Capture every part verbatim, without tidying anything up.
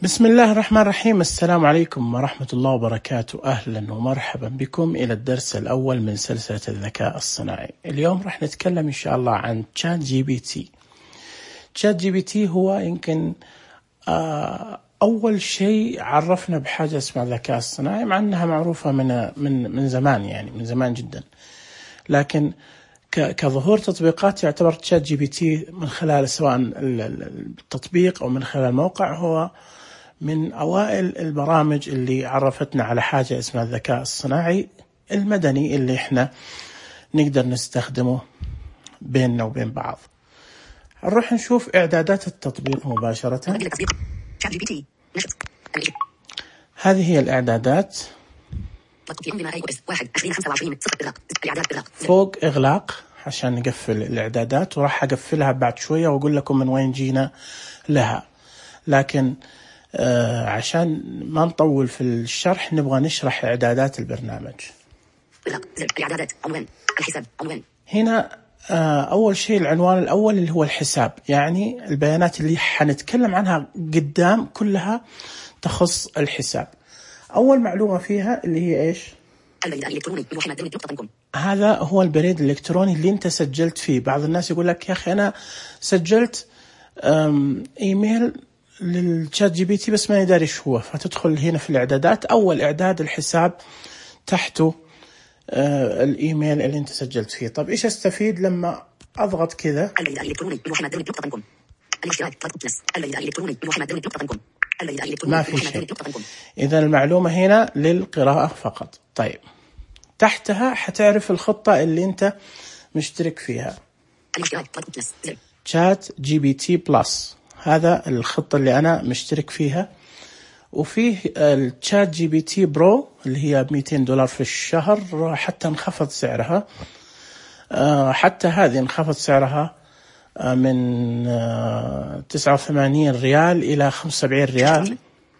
بسم الله الرحمن الرحيم. السلام عليكم ورحمة الله وبركاته. أهلا ومرحبا بكم إلى الدرس الأول من سلسلة الذكاء الصناعي. اليوم رح نتكلم إن شاء الله عن تشات جي بي تي. تشات جي بي تي هو يمكن أول شيء عرفنا بحاجة اسمها الذكاء الصناعي، مع أنها معروفة من من من زمان، يعني من زمان جدا، لكن كظهور تطبيقات يعتبر تشات جي بي تي من خلال سواء التطبيق أو من خلال الموقع هو من أوائل البرامج اللي عرفتنا على حاجة اسمها الذكاء الصناعي المدني اللي احنا نقدر نستخدمه بيننا وبين بعض. نروح نشوف إعدادات التطبيق مباشرة. هذه هي الإعدادات. فوق إغلاق عشان نقفل الإعدادات، وراح أقفلها بعد شوية وأقول لكم من وين جينا لها، لكن آه عشان ما نطول في الشرح نبغى نشرح إعدادات البرنامج. الإعدادات عنوان الحساب عنوان. هنا آه أول شيء العنوان الأول اللي هو الحساب، يعني البيانات اللي حنتكلم عنها قدام كلها تخص الحساب. أول معلومة فيها اللي هي إيش؟ البريد الإلكتروني محمد نقطة كوم. هذا هو البريد الإلكتروني اللي أنت سجلت فيه. بعض الناس يقول لك يا أخي أنا سجلت إيميل للشات جي بي تي بس ما يدري شو هو، فتدخل هنا في الإعدادات. أول إعداد الحساب تحته آه الإيميل اللي أنت سجلت فيه. طب إيش أستفيد لما أضغط كذا؟ البريد الإلكتروني محمد نقطة كوم. الاشتراك بلس. البريد الإلكتروني محمد نقطة كوم. البريد الإلكتروني ما في شيء. إذا المعلومة هنا للقراءة فقط. طيب تحتها حتعرف الخطة اللي أنت مشترك فيها. الاشتراك بلس. شات جي بي تي بلس، هذا الخطة اللي أنا مشترك فيها. وفيه الشات جي بي تي برو اللي هي مئتين دولار في الشهر، حتى انخفض سعرها. حتى هذه انخفض سعرها من تسعة وثمانين ريال إلى خمسة وسبعين ريال،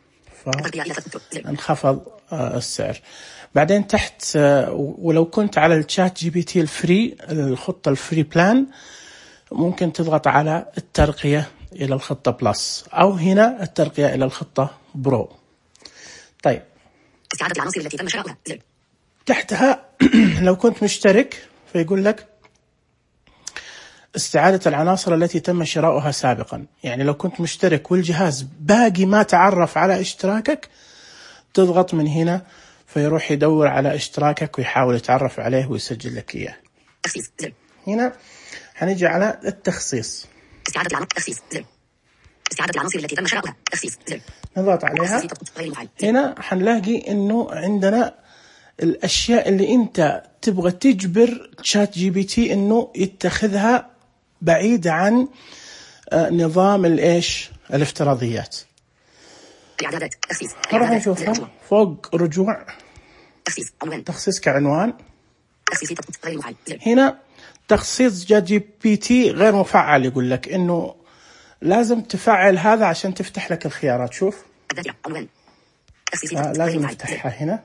فانخفض السعر. بعدين تحت ولو كنت على الشات جي بي تي الفري، الخطة الفري بلان، ممكن تضغط على الترقية إلى الخطة بلس، أو هنا الترقية إلى الخطة برو. طيب استعادة العناصر التي تم شراؤها. تحتها لو كنت مشترك فيقول لك استعادة العناصر التي تم شراؤها سابقا. يعني لو كنت مشترك والجهاز باقي ما تعرف على اشتراكك، تضغط من هنا فيروح يدور على اشتراكك ويحاول يتعرف عليه ويسجل لك إياه. تخصيص. هنا حنيجي على التخصيص. استعادة العناصر. تخصيص. استعادة العناصر التي تم شراؤها. تخصيص. نضغط عليها. هنا حنلاقي إنه عندنا الأشياء اللي أنت تبغى تجبر تشات جي بي تي إنه يتخذها بعيدة عن نظام الإيش الافتراضيات. إعدادات. تخصيص. نروح نشوفها فوق رجوع. تخصيص عنوان. تخصيص كعنوان. تخصيص غير مفعل. هنا تخصيص جات جي بي تي غير مفعل، يقول لك إنه لازم تفعل هذا عشان تفتح لك الخيارات. شوف عنوان. تخصيص آه لازم نفتحها هنا.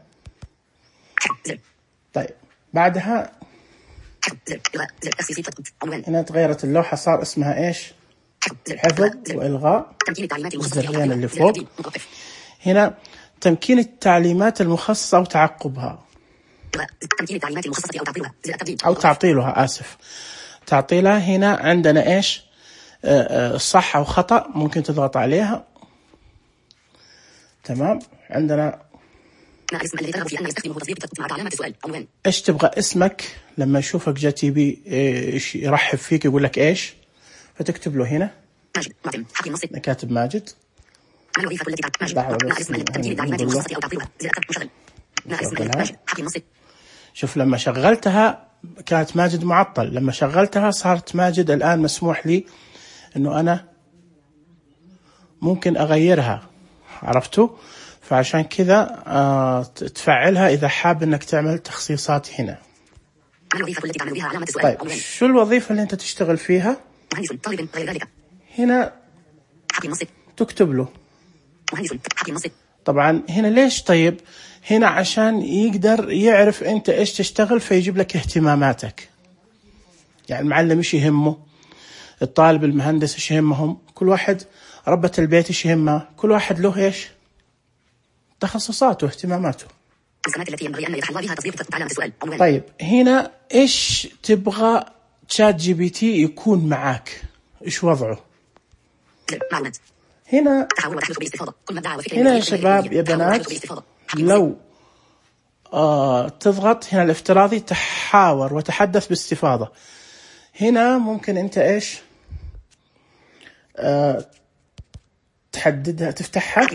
طيب بعدها هنا تغيرت اللوحة، صار اسمها إيش؟ حفظ وإلغاء. الزرين اللي فوق هنا تمكين التعليمات المخصصة أو تعقبها تمكين التعليمات المخصصة أو تعطيلها أو تعطيلها آسف تعطيلها. هنا عندنا إيش؟ صح أو خطأ، ممكن تضغط عليها. تمام. عندنا الاسم الذي ترغب في أن يستخدمه تصديق مع علامة السؤال. عنوان. إيش تبغى اسمك لما يشوفك جا تي بي إيش يرحب فيك، يقول لك إيش، فتكتب له هنا ماجد معتم حكي النص. كاتب ماجد. ما الوظيفة التي ماجد. ما اسم تمكين التعليمات المخصصة أو تعطيلها. مشغل. ما اسم ماجد حكي النص. شوف لما شغلتها كانت ماجد معطل، لما شغلتها صارت ماجد. الآن مسموح لي إنه أنا ممكن أغيرها، عرفتوا؟ فعشان كذا آه تفعلها إذا حاب إنك تعمل تخصيصات هنا. الوظيفة التي تعمل بها علامة السؤال. طيب شو الوظيفة اللي أنت تشتغل فيها؟ مهندس طالب غير ذلك. هنا حكي النص. تكتب له مهندس حكي النص. طبعا هنا ليش؟ طيب هنا عشان يقدر يعرف أنت إيش تشتغل، فيجيب لك اهتماماتك. يعني المعلم إيش يهمه، الطالب المهندس إيش يهمهم، كل واحد ربة البيت ايش يهمها؟ كل واحد له ايش تخصصاته واهتماماته. السمات التي ينبغي أن يتحلى بها تصديق علامة السؤال. طيب هنا ايش تبغى تشات جي بي تي يكون معاك؟ ايش وضعه؟ معلومات. هنا تحاول وتحدث باستفاضة. كل ما ادعى وفكرة هنا يا شباب يا بنات لو آه تضغط هنا الافتراضي تحاور وتحدث باستفاضة، هنا ممكن انت ايش آه تحددها تفتحها.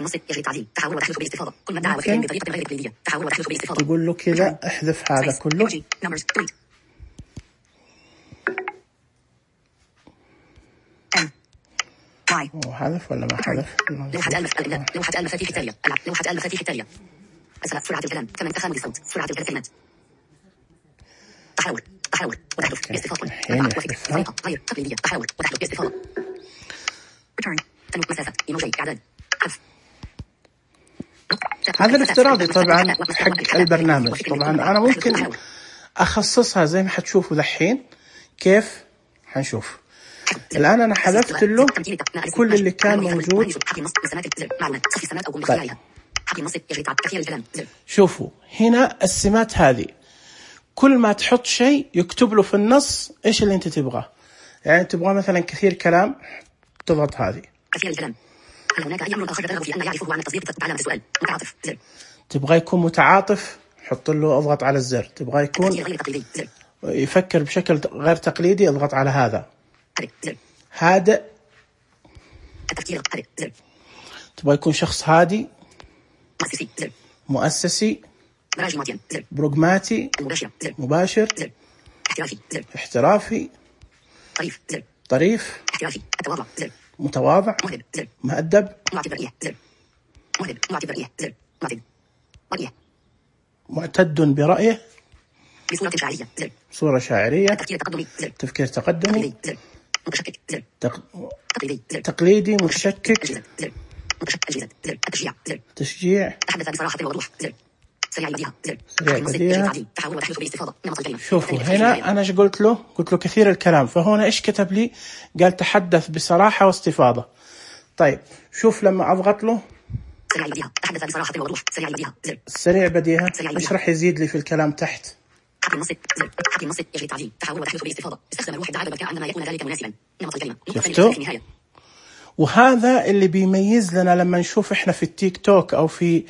تقول له كذا احذف هذا كله. وحذف ولا ما حذف؟ لوحة المفاتيح لوحة المفاتيح التالية. لوحة المفاتيح التالية. سرعة الكلام كمان تخامل الصوت. سرعة الكلمات. تحاور تحاور وتحدث باستفاضة. طريقة غير تقليدية. تحاور وتحدث باستفاضة. مسافة إيموجي إعداد حذف. هذا الافتراضي طبعا حق البرنامج. طبعا أنا ممكن أخصصها زي ما حتشوفوا دحين كيف حنشوف. الآن أنا حذفت له كل اللي كان موجود. طيب. شوفوا هنا السمات هذه كل ما تحط شيء يكتب له في النص إيش اللي أنت تبغاه. يعني تبغى مثلا كثير كلام تضغط هذه. كثير الكلام. هل هناك أي أمر آخر ترغب في أن يعرفه عن التصديق علامة السؤال؟ متعاطف زر. تبغى يكون متعاطف حط له اضغط على الزر. تبغى يكون يفكر بشكل غير تقليدي اضغط على هذا. هادئ. التفكير هادئ زر. تبغى يكون شخص هادي. مؤسسي زر. مؤسسي. براجماتيا زر. بروغماتي. مباشر زر. مباشر زر. احترافي زر. احترافي. طريف زر. طريف. احترافي التواضع زر. متواضع. مهذب زر. مؤدب. معتبر إيه زر. مهذب معتبر إيه زر. معتد رأيه. معتد برأيه. بصورة شاعرية زر. صورة شاعرية. تفكير تقدمي زر. تفكير تقدمي زر. متشكك زر. تق... تقليدي زر. تقليدي متشكك زر. متشكك الجيزة زر. التشجيع زر. تشجيع. تحدث بصراحة ووضوح زر. سريع البديهة زر. سريع البديهة. تحاول وتحدث باستفاضة. نمط الكلمة. شوفوا هنا أنا ايش قلت له؟ قلت له كثير الكلام، فهنا إيش كتب لي؟ قال تحدث بصراحة واستفاضة. طيب شوف لما أضغط له سريع البديهة. تحدث بصراحة ووضوح. سريع البديهة زر. سريع بديهة. إيش راح يزيد لي في الكلام تحت؟ حق النص زر. حق النص يجري التعديل. تحاول وتحدث باستفاضة. استخدم الروح الدعابة مكان عندما يكون ذلك مناسبا. نمط الكلمة. شفتوا؟ وهذا اللي بيميز لنا لما نشوف إحنا في التيك توك أو في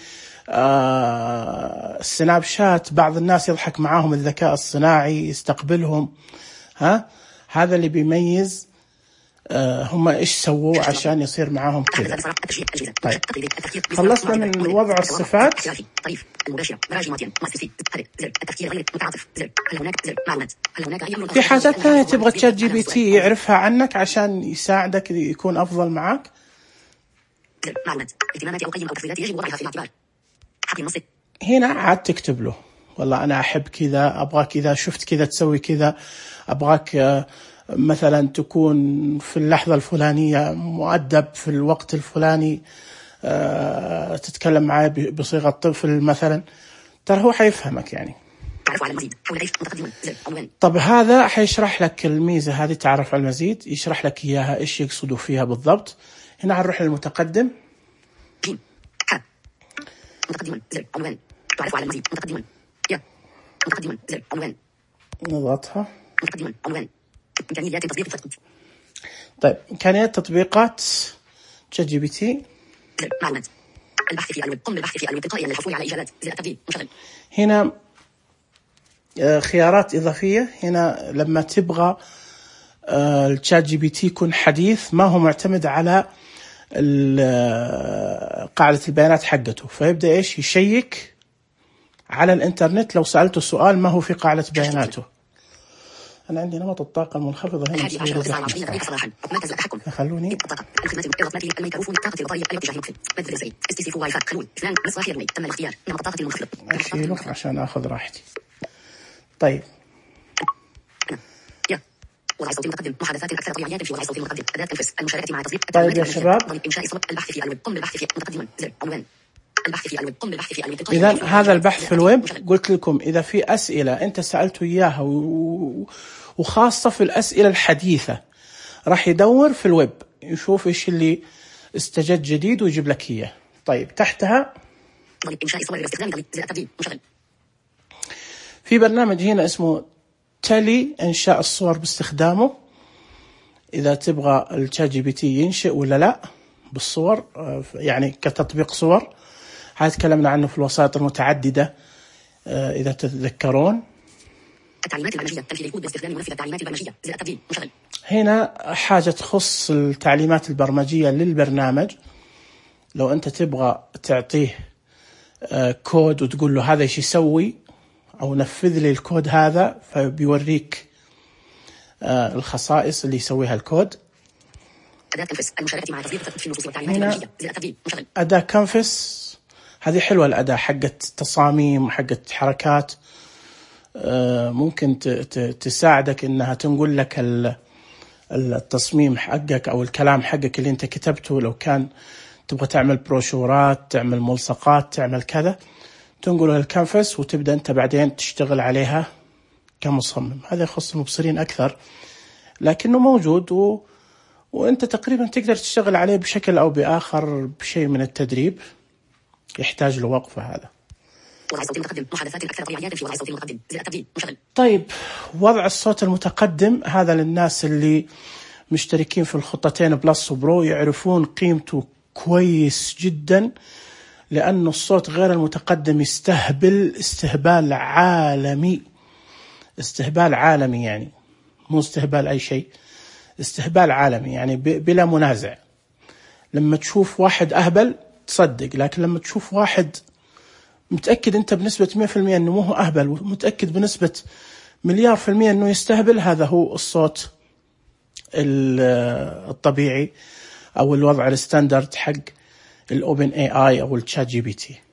آه السناب شات بعض الناس يضحك معاهم الذكاء الصناعي يستقبلهم. ها هذا اللي بيميز آه هم إيش سووا عشان يصير معاهم كذا. طيب خلصنا من وضع الصفات. في حاجات ثانية تبغى تشات جي بي تي يعرفها عنك عشان يساعدك يكون أفضل معك. هنا عاد تكتب له والله أنا أحب كذا، أبغاك إذا شفت كذا تسوي كذا، أبغاك مثلا تكون في اللحظة الفلانية مؤدب في الوقت الفلاني، تتكلم معاه بصيغة طفل مثلا، ترى هو حيفهمك يعني. طب هذا حيشرح لك الميزة هذه تعرف على المزيد، يشرح لك إياها إيش يقصدوا فيها بالضبط. هنا هنروح للمتقدم. متقدما زر عنوان. تعرف على المزيد. متقدما يا متقدما زر عنوان. نضغطها. متقدما عنوان. إمكانيات تطبيق التطبيق. طيب إمكانيات تطبيقات شات جي بي تي. زر معلومات. البحث في الويب. قم بالبحث في الويب تلقائيا للحصول على إجابات. زر التبديل مشغل. هنا خيارات إضافية. هنا لما تبغى الشات جي بي تي يكون حديث ما هو معتمد على قاعدة البيانات حقته، فيبدأ إيش يشيك على الإنترنت لو سألته سؤال ما هو في قاعدة بياناته. أنا عندي نمط الطاقة المنخفضة هنا خلوني أشيله عشان أخذ راحتي. طيب وضع صوت متقدم. محادثات أكثر طبيعية في وضع صوت متقدم. أداة تنفس. المشاركة مع تصديق. طيب يا شباب. إنشاء صوت. البحث في الويب. قم بالبحث في متقدما زر عنوان. البحث في الويب. قم بالبحث في الويب. إذا هذا البحث في الويب قلت لكم إذا في أسئلة أنت سألته إياها وخاصة في الأسئلة الحديثة راح يدور في الويب يشوف إيش اللي استجد جديد ويجيب لك إياه. طيب تحتها إنشاء صور باستخدام زر التبديل مشغل. في برنامج هنا اسمه تالي إنشاء الصور باستخدامه، إذا تبغى الشات جي بي تي ينشئ ولا لا بالصور، يعني كتطبيق صور. هذا تكلمنا عنه في الوسائط المتعددة إذا تتذكرون. التعليمات البرمجية تنفيذ الكود باستخدام منفذ التعليمات البرمجية زر التبديل مشغل. هنا حاجة تخص التعليمات البرمجية للبرنامج. لو أنت تبغى تعطيه كود وتقول له هذا ايش يسوي أو نفذ لي الكود هذا، فبيوريك الخصائص اللي يسويها الكود. أداة كنفس المشاركة مع تصديق في النصوص والتعليمات البرمجية زر التبديل مشغل. أداة كنفس هذه حلوة، الأداة حقت تصاميم وحقت حركات، ممكن تساعدك إنها تنقل لك التصميم حقك أو الكلام حقك اللي أنت كتبته. لو كان تبغى تعمل بروشورات، تعمل ملصقات، تعمل كذا، تنقله للكنفس وتبدأ أنت بعدين تشتغل عليها كمصمم. هذا يخص المبصرين أكثر، لكنه موجود و... وأنت تقريبا تقدر تشتغل عليه بشكل أو بآخر بشيء من التدريب، يحتاج له وقفة. هذا وضع الصوت المتقدم محادثات أكثر طبيعية في وضع الصوت المتقدم زر التبديل مشغل. طيب وضع الصوت المتقدم هذا للناس اللي مشتركين في الخطتين بلس وبرو يعرفون قيمته كويس جدا، لأن الصوت غير المتقدم يستهبل استهبال عالمي. استهبال عالمي يعني مو استهبال أي شيء، استهبال عالمي يعني بلا منازع. لما تشوف واحد أهبل تصدق، لكن لما تشوف واحد متأكد أنت بنسبة مئة في المئة أنه مو هو أهبل، ومتأكد بنسبة مليار في المئة أنه يستهبل، هذا هو الصوت الطبيعي أو الوضع الستاندرد حق الأوبن اي اي أو الشات جي بي تي.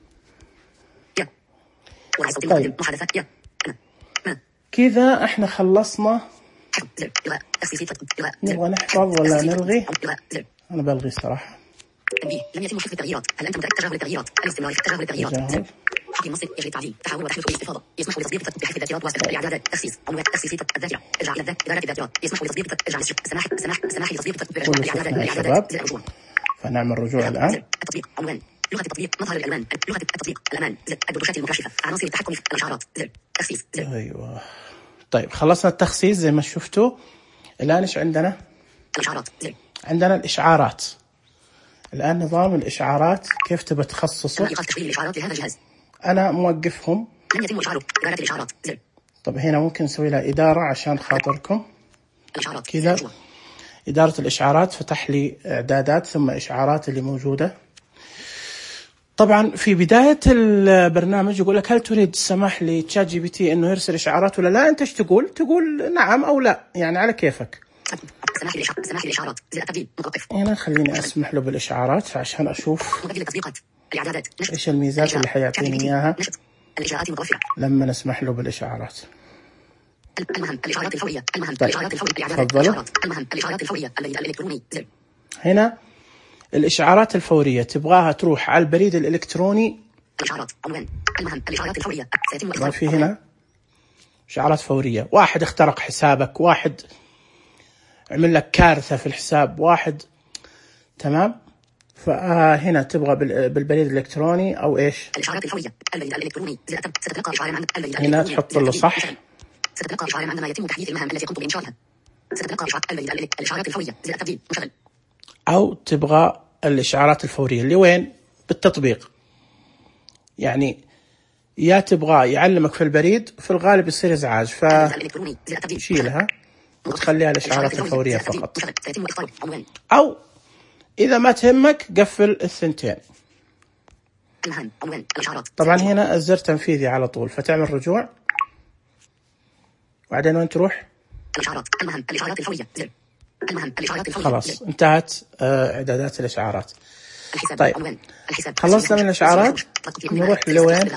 طيب كذا احنا خلصنا. نبغى نحفظ ولا نلغي؟ أنا بلغي صراحة. تنبيه لم يتم حفظ التغييرات. هل أنت متأكد تجاهل التغييرات؟ الاستمرار في تجاهل التغييرات. حق النص يجري التعديل. تحول وتحميل الاستفاضة. يسمح لتطبيق بحذف الذاكرات واستخدام الإعدادات. تخصيص عنوان تخصيص الذاكرة. ارجع إلى الذاكرة. إدارة الذاكرة. يسمح لتطبيق ارجع سماح سماح سماح لتطبيق الإعدادات. الإعدادات. الرجوع. فنعمل رجوع الآن. التطبيق عنوان لغة التطبيق مظهر الألوان. لغة التطبيق الأمان. الدردشات المكاشفة. عناصر التحكم في الإشعارات. تخصيص. أيوة. طيب خلصنا التخصيص زي ما شفتوا. الآن إيش عندنا؟ الإشعارات. عندنا الإشعارات. الآن نظام الإشعارات كيف تبى تخصصه؟ إيقاف تشغيل الإشعارات لهذا الجهاز. أنا موقفهم. لن يتم إشعاره. إدارة الإشعارات. زر. طب هنا ممكن نسوي لها إدارة عشان خاطركم. الإشعارات. كذا إدارة الإشعارات فتح لي إعدادات ثم إشعارات اللي موجودة. طبعا في بداية البرنامج يقول لك هل تريد السماح لتشات جي بي تي إنه يرسل إشعارات ولا لا؟ أنت إيش تقول؟ تقول نعم أو لا، يعني على كيفك. سماح للإشعارات. سماح للإشعارات. زر التبديل متوقف. هنا خليني أسمح له بالإشعارات عشان أشوف مبدل التطبيقات. الإعدادات. نشط. إيش الميزات اللي حيعطيني إياها الإجراءات المتوفرة لما نسمح له بالإشعارات. المهم الإشعارات الفورية. المهم طيب. الإشعارات الفورية. الإعدادات. الإشعارات. المهم الإشعارات الفورية. البريد الإلكتروني. زر. هنا الإشعارات الفورية تبغاها تروح على البريد الإلكتروني. الإشعارات عنوان المهم الإشعارات الفورية. سيتم ما في هنا إشعارات فورية. واحد اخترق حسابك، واحد عمل لك كارثة في الحساب، واحد تمام. فهنا تبغى بالبريد الإلكتروني أو إيش؟ الإشعارات الفورية. البريد الإلكتروني. ستتلقى إشعارا عن البريد هنا تحط له صح. ستتلقى إشعارا عندما يتم تحديث المهام التي قمت بإنشائها. ستتلقى الإشعارات الفورية. زر التبديل مشغل. أو تبغى الإشعارات الفورية اللي وين؟ بالتطبيق. يعني يا تبغى يعلمك في البريد، في الغالب يصير إزعاج فشيلها وتخليها الإشعارات الفورية فقط. أو إذا ما تهمك قفل الثنتين. طبعا هنا الزر تنفيذي على طول، فتعمل رجوع وبعدين وين تروح؟ الإشعارات. المهم الإشعارات الفورية. زر. المهم الإشعارات الفورية. خلاص انتهت إعدادات الإشعارات. الحساب. طيب عنوان. الحساب. خلصنا من الإشعارات، نروح لوين؟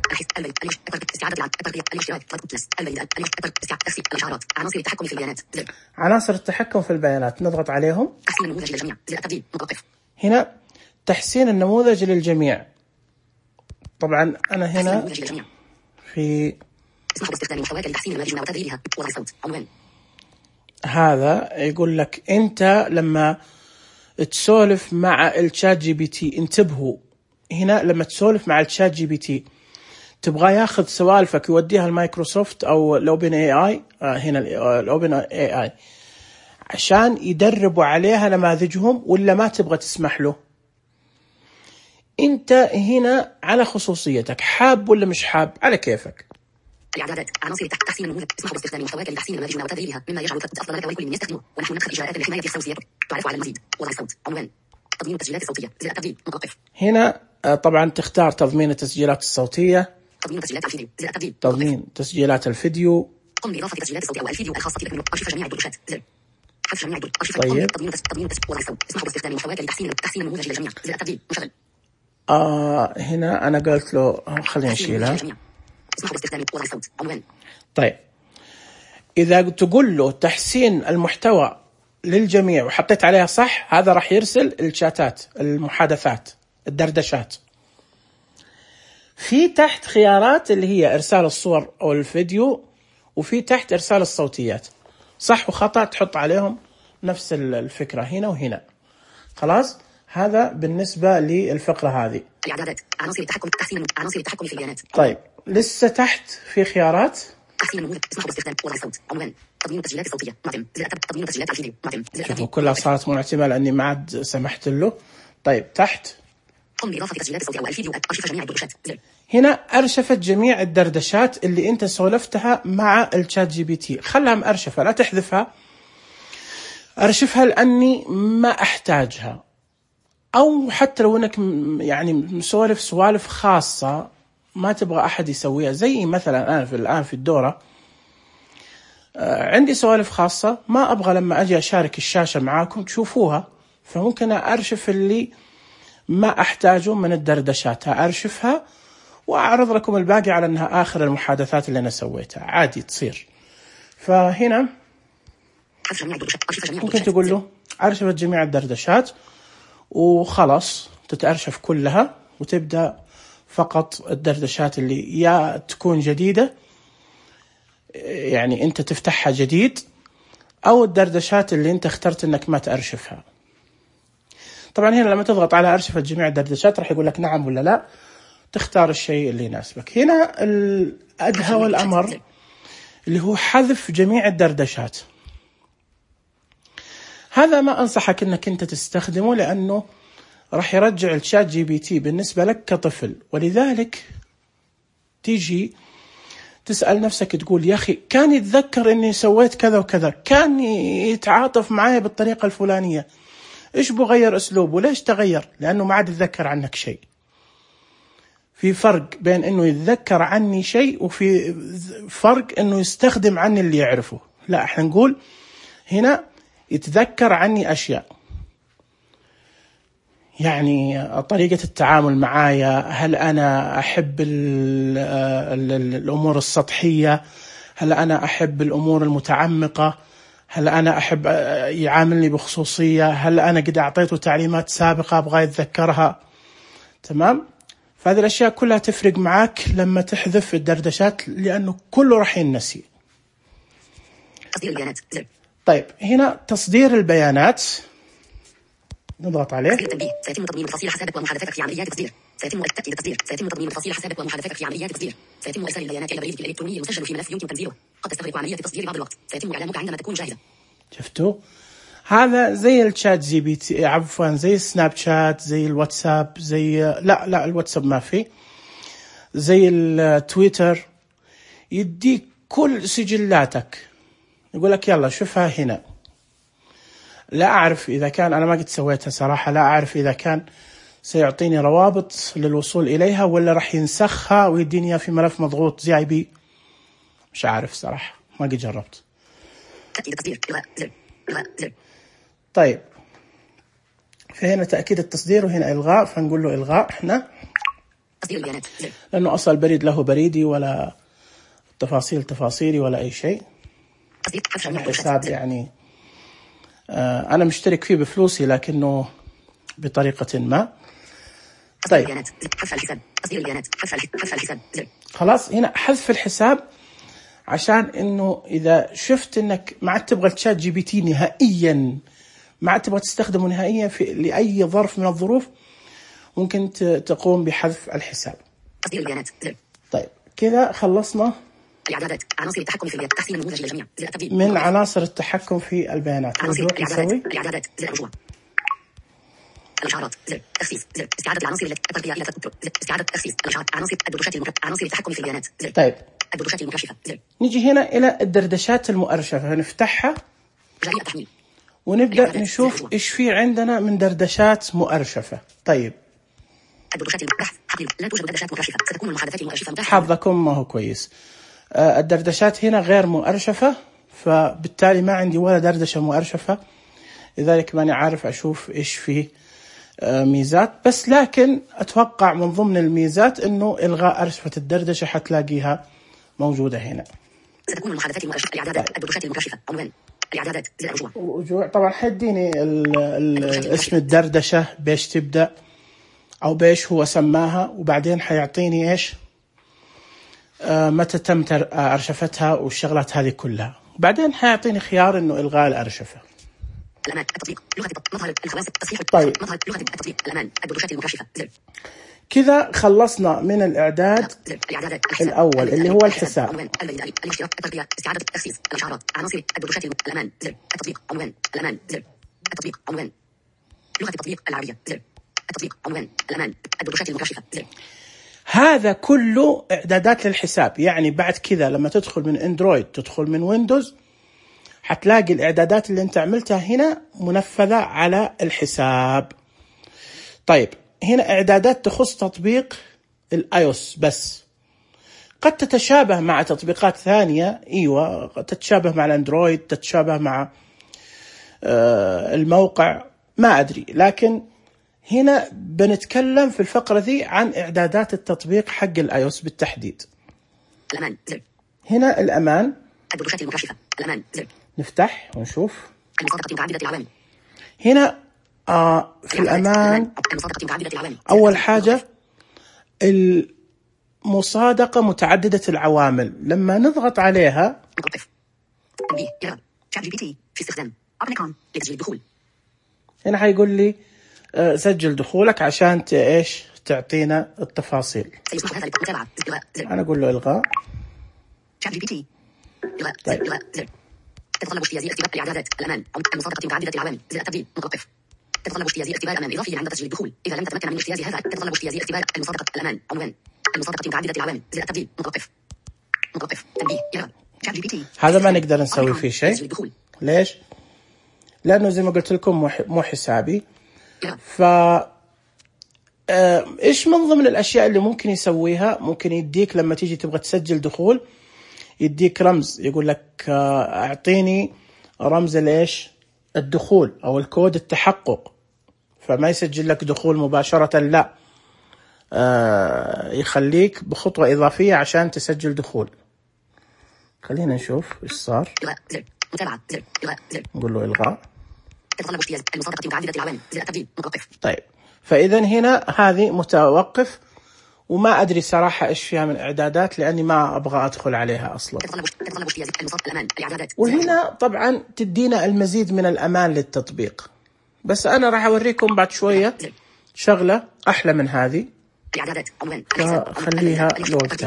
عناصر التحكم في البيانات. عناصر التحكم في البيانات نضغط عليهم. تحسين النموذج للجميع. زر التبديل متوقف. هنا تحسين النموذج للجميع. طبعا أنا هنا في اسمح باستخدام محتويات لتحسين الماجنة وتغييرها. وضع الصوت. عنوان. هذا يقول لك أنت لما تسولف مع الشات جي بي تي، انتبهوا هنا لما تسولف مع الشات جي بي تي تبغى ياخذ سوالفك يوديها المايكروسوفت او الاوبن اي اي، هنا الاوبن اي اي عشان يدربوا عليها نماذجهم، ولا ما تبغى تسمح له؟ انت هنا على خصوصيتك، حاب ولا مش حاب على كيفك. الاعدادات، عناصر تحسين النموذج، اسمح باستخدام محتواك لتحسين نماذجنا وتغييرها مما يجعل التطبيق افضل لك ولكل من يستخدمه، ونحن ندخل اجراءات لحمايه خصوصيتك. تعرف على المزيد، وضع الصوت، عنوان، تضمين التسجيلات الصوتيه، زر التبديل، متوقف. هنا طبعا تختار تضمين التسجيلات الصوتيه، تضمين تسجيلات الفيديو، زر التبديل، تضمين تسجيلات الفيديو، قم باضافه تسجيلات الصوت او الفيديو الخاصه بك من ارشيف جميع الدردشات، زر حذف جميع الدردشات. طيب تضمين تضمين وضع الصوت، اسمح باستخدام محتواك لتحسين تحسين النموذج للجميع، زر التبديل، مشغل. آه هنا أنا قلت له خلينا نشيلها. اسمح باستخدام وضع الصوت، عنوان. طيب إذا تقول له تحسين المحتوى للجميع وحطيت عليها صح، هذا راح يرسل الشاتات، المحادثات، الدردشات. في تحت خيارات اللي هي إرسال الصور أو الفيديو، وفي تحت إرسال الصوتيات. صح وخطأ تحط عليهم نفس الفكرة هنا وهنا. خلاص، هذا بالنسبة للفقرة هذه. الإعدادات، عناصر التحكم، تحسين عناصر التحكم في البيانات. طيب لسه تحت في خيارات تحسين النموذج، اسمح باستخدام وضع الصوت، عنوان، تضمين التسجيلات الصوتية، معتم، زر تضمين تسجيلات الفيديو، معتم. شوفوا كلها صارت معتمة لأني ما عاد سمحت له. طيب تحت قم بإضافة تسجيلات الصوت أو الفيديو، أرشف جميع الدردشات، زر. هنا أرشفت جميع الدردشات اللي أنت سولفتها مع الشات جي بي تي. خلها مأرشفة، لا تحذفها، أرشفها لأني ما أحتاجها. أو حتى لو أنك يعني مسولف سوالف خاصة ما تبغى أحد يسويها، زي مثلا أنا في الآن في الدورة عندي سوالف خاصة ما أبغى لما أجي أشارك الشاشة معاكم تشوفوها، فممكن أرشف اللي ما أحتاجه من الدردشات، أرشفها وأعرض لكم الباقي على أنها آخر المحادثات اللي أنا سويتها، عادي تصير. فهنا ممكن تقول له أرشفت جميع الدردشات وخلاص تتأرشف كلها، وتبدأ فقط الدردشات اللي يا تكون جديدة يعني أنت تفتحها جديد، أو الدردشات اللي أنت اخترت أنك ما تأرشفها. طبعا هنا لما تضغط على أرشفة جميع الدردشات راح يقول لك نعم ولا لا، تختار الشيء اللي يناسبك. هنا الأدهى والأمر اللي هو حذف جميع الدردشات، هذا ما أنصحك أنك أنت تستخدمه، لأنه راح يرجع الشات جي بي تي بالنسبة لك كطفل. ولذلك تيجي تسأل نفسك تقول يا أخي كان يتذكر أني سويت كذا وكذا، كان يتعاطف معي بالطريقة الفلانية، إيش بغير أسلوبه؟ ليش تغير؟ لأنه ما عاد يتذكر عنك شيء. في فرق بين أنه يتذكر عني شيء، وفي فرق أنه يستخدم عني اللي يعرفه. لا، احنا نقول هنا يتذكر عني أشياء، يعني طريقة التعامل معايا، هل أنا أحب ال ال الأمور السطحية، هل أنا أحب الأمور المتعمقة، هل أنا أحب يعاملني بخصوصية، هل أنا قد أعطيته تعليمات سابقة أبغى يتذكرها. تمام؟ فهذه الأشياء كلها تفرق معك لما تحذف الدردشات، لأنه كله راح ينسي. تصدير البيانات، زر. طيب هنا تصدير البيانات نضغط عليه. تصدير التنبيه، سيتم تضمين تفاصيل حسابك ومحادثتك في عمليات التصدير. سيتم التأكيد التصدير، سيتم تضمين تفاصيل حسابك ومحادثتك في عمليات التصدير. سيتم إرسال البيانات إلى بريدك الإلكتروني المسجل في ملف يمكن تنزيله، قد تستغرق عملية التصدير بعض الوقت. سيتم إعلانك عندما تكون جاهزة. شفتوا؟ هذا زي الشات جي بي تي، عفوا زي السناب شات، زي الواتساب، زي لا لا الواتساب ما في، زي التويتر، يديك كل سجلاتك، يقول لك يلا شوفها هنا. لا أعرف إذا كان، أنا ما قد سويتها صراحة، لا أعرف إذا كان سيعطيني روابط للوصول إليها ولا راح ينسخها ويديني في ملف مضغوط زي اي بي، مش عارف صراحة، ما قد جربت. تأكيد التصدير، إلغاء، زر. إلغاء، زر. طيب فهنا تأكيد التصدير وهنا إلغاء، فنقول له إلغاء إحنا، تصدير البيانات، زر. لأنه أصل البريد له بريدي ولا تفاصيل تفاصيلي ولا أي شيء. تصدير حساب يعني آه أنا مشترك فيه بفلوسي لكنه بطريقة ما. طيب حذف الحساب، تصدير البيانات، حذف حذف الحساب، زر. خلاص هنا حذف الحساب، عشان إنه إذا شفت إنك ما عاد تبغى الشات جي بي تي نهائيا ما عاد تبغى تستخدمه نهائيا في لأي ظرف من الظروف، ممكن تقوم بحذف الحساب. تصدير البيانات زر. طيب كذا خلصنا الإعدادات، عناصر التحكم في البيانات، تحسين النموذج للجميع زر التبديل. من عناصر التحكم في البيانات. عناصر نروح الإعدادات نسوي الإعدادات زر الرجوع. الإشعارات زر تخصيص زر استعادة العناصر التي الترقية إلى زر استعادة تخصيص الإشعارات عناصر الدردشات المكشفة عناصر التحكم في البيانات زر. طيب الدردشات المكشفة زر. نيجي هنا إلى الدردشات المؤرشفة، نفتحها جارية التحميل ونبدأ نشوف إيش في عندنا من دردشات مؤرشفة. طيب الدردشات البحث حقيقي لا توجد دردشات مؤرشفة، ستكون المحادثات المؤرشفة متاحة. حظكم ما هو كويس. آه الدردشات هنا غير مؤرشفة، فبالتالي ما عندي ولا دردشة مؤرشفة، لذلك ماني عارف أشوف إيش فيه آه ميزات. بس لكن أتوقع من ضمن الميزات إنه إلغاء أرشفة الدردشة حتلاقيها موجودة هنا. ستكون المحادثات المؤرشفة الإعدادات طيب. الدردشات المكشفة عنوان الإعدادات زر الرجوع. الرجوع طبعا حيديني اسم الدردشة بيش تبدأ أو بيش هو سماها، وبعدين حيعطيني إيش آه متى تم أرشفتها والشغلات هذه كلها. بعدين حيعطيني خيار إنه إلغاء الأرشفة. الأمان التطبيق لغة مظهر الخواص التصحيح. طيب مظهر لغة التطبيق الأمان الدردشات المكشفة زر. كذا خلصنا من الإعداد الأول اللي هو الحساب. الاشتراك الترقية استعادة التخصيص الإشعارات عناصر الدردشات الأمان زر التطبيق عنوان الأمان زر التطبيق عنوان لغة التطبيق العربية زر التطبيق عنوان الأمان الدردشات المكشفة زر. هذا كله إعدادات للحساب. يعني بعد كذا لما تدخل من اندرويد تدخل من ويندوز حتلاقي الإعدادات اللي انت عملتها هنا منفذة على الحساب. طيب هنا إعدادات تخص تطبيق الآيوس بس، قد تتشابه مع تطبيقات ثانية. ايوه قد تتشابه مع الاندرويد، تتشابه مع آه الموقع، ما أدري. لكن هنا بنتكلم في الفقرة ذي عن إعدادات التطبيق حق الآيوس بالتحديد. الأمان زر. هنا الأمان الدردشات المكشفة الأمان زر. نفتح ونشوف. المصادقة متعددة العوامل. هنا آه في الأمان أول حاجة المصادقة متعددة العوامل، لما نضغط عليها هنا حيقول لي آه سجل دخولك عشان ايش تعطينا التفاصيل. أنا أقول له إلغاء. طيب. تتطلب اجتياز اختبار الاعدادات الامان المصادقه متعدده العوامل زر التبديل متوقف. تتطلب اجتياز اختبار امان اضافي عند تسجيل الدخول، اذا لم تتمكن من اجتياز هذا تتطلب اجتياز اختبار المصادقه الامان عنوان المصادقه متعدده العوامل زر التبديل متوقف. متوقف تنبيه يرى شات جي بي تي. هذا ما نقدر نسوي فيه شيء. ليش؟ لانه زي ما قلت لكم مو حسابي. ف ايش من ضمن الاشياء اللي ممكن يسويها؟ ممكن يديك لما تيجي تبغى تسجل دخول يديك رمز، يقول لك اعطيني رمز ليش الدخول او الكود التحقق، فما يسجل لك دخول مباشرة، لا آه يخليك بخطوة إضافية عشان تسجل دخول. خلينا نشوف ايش صار. نقول له إلغاء. طيب فإذا هنا هذه متوقف، وما أدري صراحة إيش فيها من إعدادات لأني ما أبغى أدخل عليها أصلا. وهنا طبعا تدينا المزيد من الأمان للتطبيق، بس أنا راح أوريكم بعد شوية شغلة أحلى من هذه، خليها لوقتها.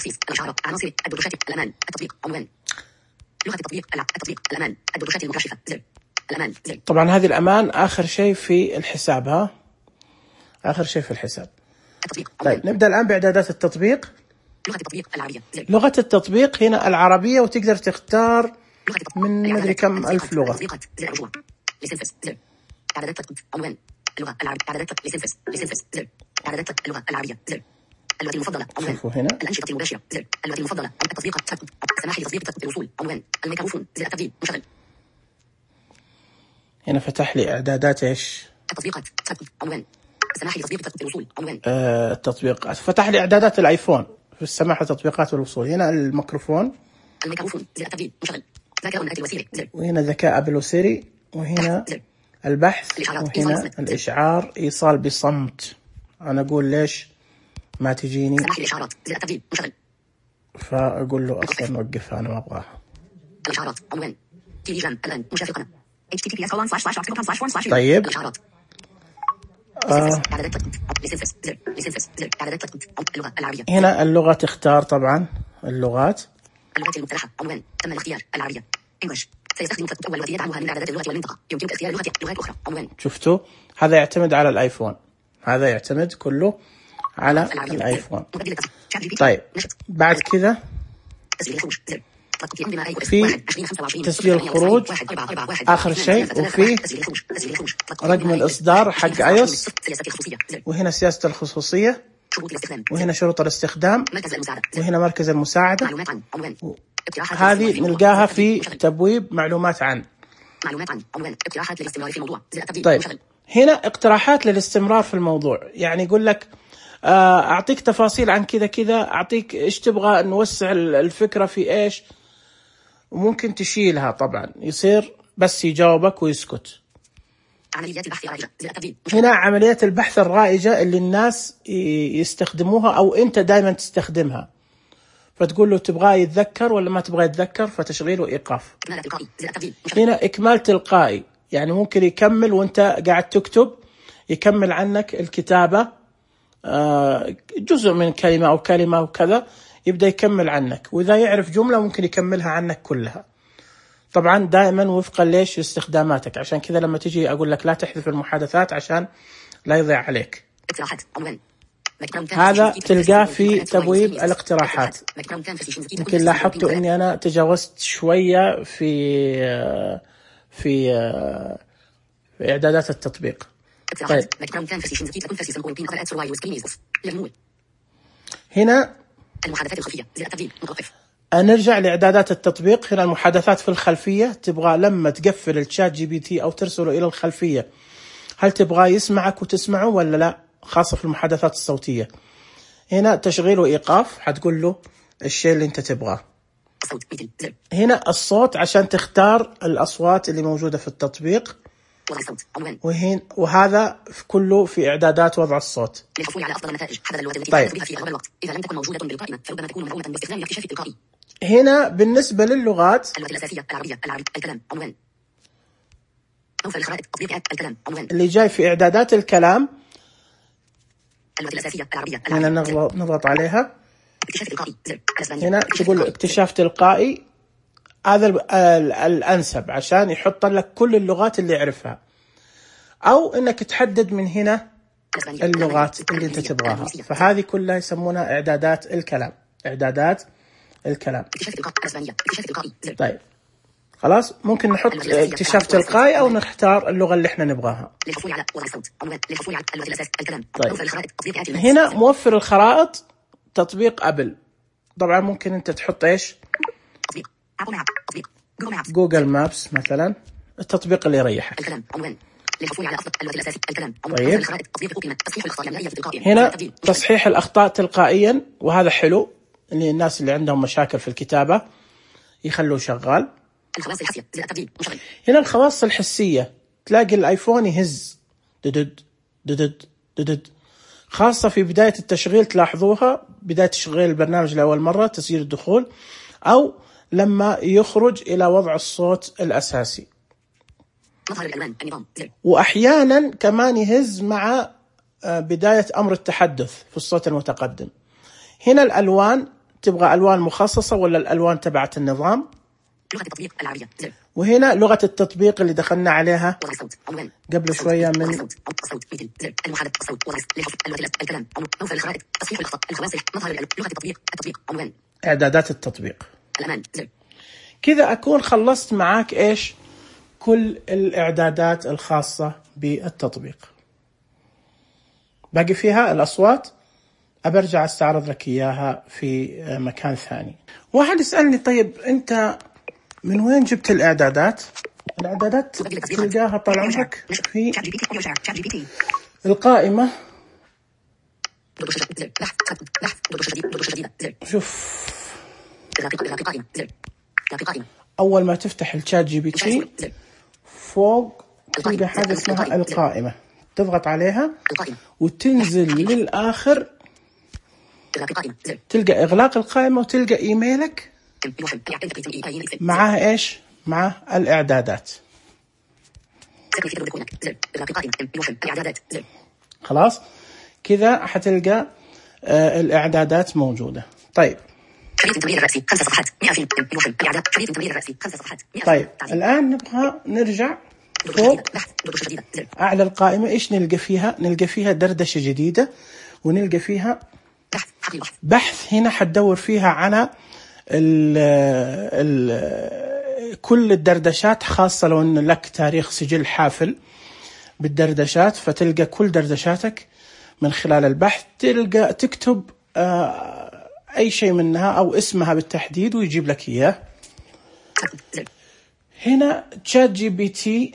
طبعا هذه الأمان آخر شيء في الحساب، ها آخر شيء في الحساب. طيب نبدأ الآن بإعدادات التطبيق. لغة التطبيق العربية. لغة التطبيق هنا العربية، وتقدر تختار من مدري كم ألف لغة. اللغة العربية. اللغة المفضلة. شوفوا هنا. الأنشطة المباشرة. اللغة المفضلة. التطبيق. سماح لتطبيق الوصول. عنوان. الميكروفون. التبديل. مشغل. هنا فتح لي إعدادات إيش؟ التطبيقات. عنوان. السماح لتطبيق الوصول. عنوان. آه التطبيقات. فتح لي إعدادات الآيفون في السماح لتطبيقات والوصول. هنا الميكروفون. الميكروفون. التبديل. مشغل. ذكاء الناتج وسيري. وهنا ذكاء أبل وسيري. وهنا البحث. وهنا الإشعار. إيصال بصمت. أنا أقول ليش ما تجيني؟ سماح للإشعارات. التبديل. مشغل. فأقول له أصلا نوقفها، أنا ما أبغاها. الإشعارات. عنوان. تليجرام الآن مشافقنا. اتش تي تي بي اس colon slash slash docs dot com slash form slash طيب الإشعارات. آه. إعدادات licenses زر licenses زر إعدادات اللغة العربية. هنا اللغة تختار طبعا اللغات. اللغات المقترحة عنوان تم الاختيار العربية English. سيستخدم خط أول وحدة يدعمها من إعدادات اللغة والمنطقة. يمكنك اختيار لغة لغات أخرى عنوان. شفتوا هذا يعتمد على الآيفون، هذا يعتمد كله على الآيفون. طيب بعد كذا في تسجيل الخروج آخر شيء، وفي رقم الإصدار حق آيوس، وهنا سياسة الخصوصية، وهنا شروط الاستخدام، وهنا مركز المساعدة. هذه نلقاها في تبويب معلومات عن. طيب هنا اقتراحات للاستمرار في الموضوع، يعني يقول لك أعطيك تفاصيل عن كذا كذا، أعطيك إيش تبغى نوسع الفكرة في إيش، وممكن تشيلها طبعا، يصير بس يجاوبك ويسكت. عمليات البحث الرائجة. هنا عمليات البحث الرائجة اللي الناس يستخدموها أو أنت دائما تستخدمها، فتقول له تبغاه يتذكر ولا ما تبغاه يتذكر، فتشغيل وإيقاف. هنا إكمال تلقائي، يعني ممكن يكمل وأنت قاعد تكتب، يكمل عنك الكتابة جزء من كلمة أو كلمة وكذا، يبدأ يكمل عنك، وإذا يعرف جملة ممكن يكملها عنك كلها. طبعا دائما وفقا ليش استخداماتك، عشان كذا لما تجي أقول لك لا تحذف المحادثات عشان لا يضيع عليك. هذا تلقاه في تبويب الاقتراحات. يمكن لاحظتوا أني أنا تجاوزت شوية في في, في إعدادات التطبيق. طيب هنا المحادثات الخفية زر التبديل متوقف. نرجع لإعدادات التطبيق. هنا المحادثات في الخلفية، تبغى لما تقفل الشات جي بي تي أو ترسله إلى الخلفية هل تبغى يسمعك وتسمعه ولا لا، خاصة في المحادثات الصوتية. هنا تشغيل وإيقاف، حتقول له الشيء اللي أنت تبغاه. هنا الصوت عشان تختار الأصوات اللي موجودة في التطبيق، وهين وهذا في كله في إعدادات وضع الصوت. للحصول على أفضل النتائج حدد اللغات التي طيب. تستخدم في أغلب الوقت. إذا لم تكن موجودة بالقائمة فربما تكون مدعومة باستخدام الاكتشاف التلقائي. هنا بالنسبة للغات اللغة الأساسية العربية العربي الكلام عنوان. موفر الخرائط تطبيق الكلام عنوان. اللي جاي في إعدادات الكلام اللغة الأساسية العربية هنا نضغط نضغط عليها. اكتشاف تلقائي هنا تقول اكتشاف تلقائي، هذا الأنسب عشان يحط لك كل اللغات اللي يعرفها، أو إنك تحدد من هنا اللغات اللي أنت تبغاها. فهذه كلها يسمونها إعدادات الكلام. إعدادات الكلام. طيب خلاص ممكن نحط اكتشاف تلقائي أو نختار اللغة اللي احنا نبغاها. طيب هنا موفر الخرائط تطبيق أبل. طبعا ممكن أنت تحط إيش جوجل مابس مثلا، التطبيق اللي يريحك. طيب هنا تصحيح الأخطاء تلقائيا، وهذا حلو اللي الناس اللي عندهم مشاكل في الكتابة يخلوه شغال. هنا الخواص الحسية، تلاقي الآيفون يهز ددد ددد ددد، خاصة في بداية التشغيل تلاحظوها، بداية تشغيل البرنامج لأول مرة، تسجيل الدخول، أو لما يخرج إلى وضع الصوت الأساسي. وأحيانا كمان يهز مع بداية أمر التحدث في الصوت المتقدم. هنا الألوان، تبغى ألوان مخصصة ولا الألوان تبعت النظام. لغة التطبيق العربية. وهنا لغة التطبيق اللي دخلنا عليها قبل شوية من إعدادات التطبيق. كذا أكون خلصت معاك إيش كل الإعدادات الخاصة بالتطبيق. باقي فيها الأصوات، أبرجع استعرض لك إياها في مكان ثاني. واحد يسألني طيب أنت من وين جبت الإعدادات؟ الإعدادات تلقاها طال عمرك في القائمة. شوف أول ما تفتح الشات جي بي تي فوق تلقى حاجة اسمها القائمة، تضغط عليها وتنزل للآخر تلقى إغلاق القائمة، وتلقى إيميلك معها إيش؟ مع الإعدادات. خلاص كذا حتلقى آه الإعدادات موجودة. طيب شريط التمرير الرأسي خمس صفحات مئة في يوشن الإعداد. شريط التمرير الرأسي خمس صفحات. طيب الآن نبغى نرجع فوق أعلى القائمة. إيش نلقى فيها؟ نلقى فيها دردشة جديدة، ونلقى فيها بحث. هنا حتدور فيها على ال ال كل الدردشات، خاصة لو أن لك تاريخ سجل حافل بالدردشات، فتلقى كل دردشاتك من خلال البحث. تلقى تكتب آه أي شيء منها أو اسمها بالتحديد ويجيب لك إياه. هنا تشات جي بي تي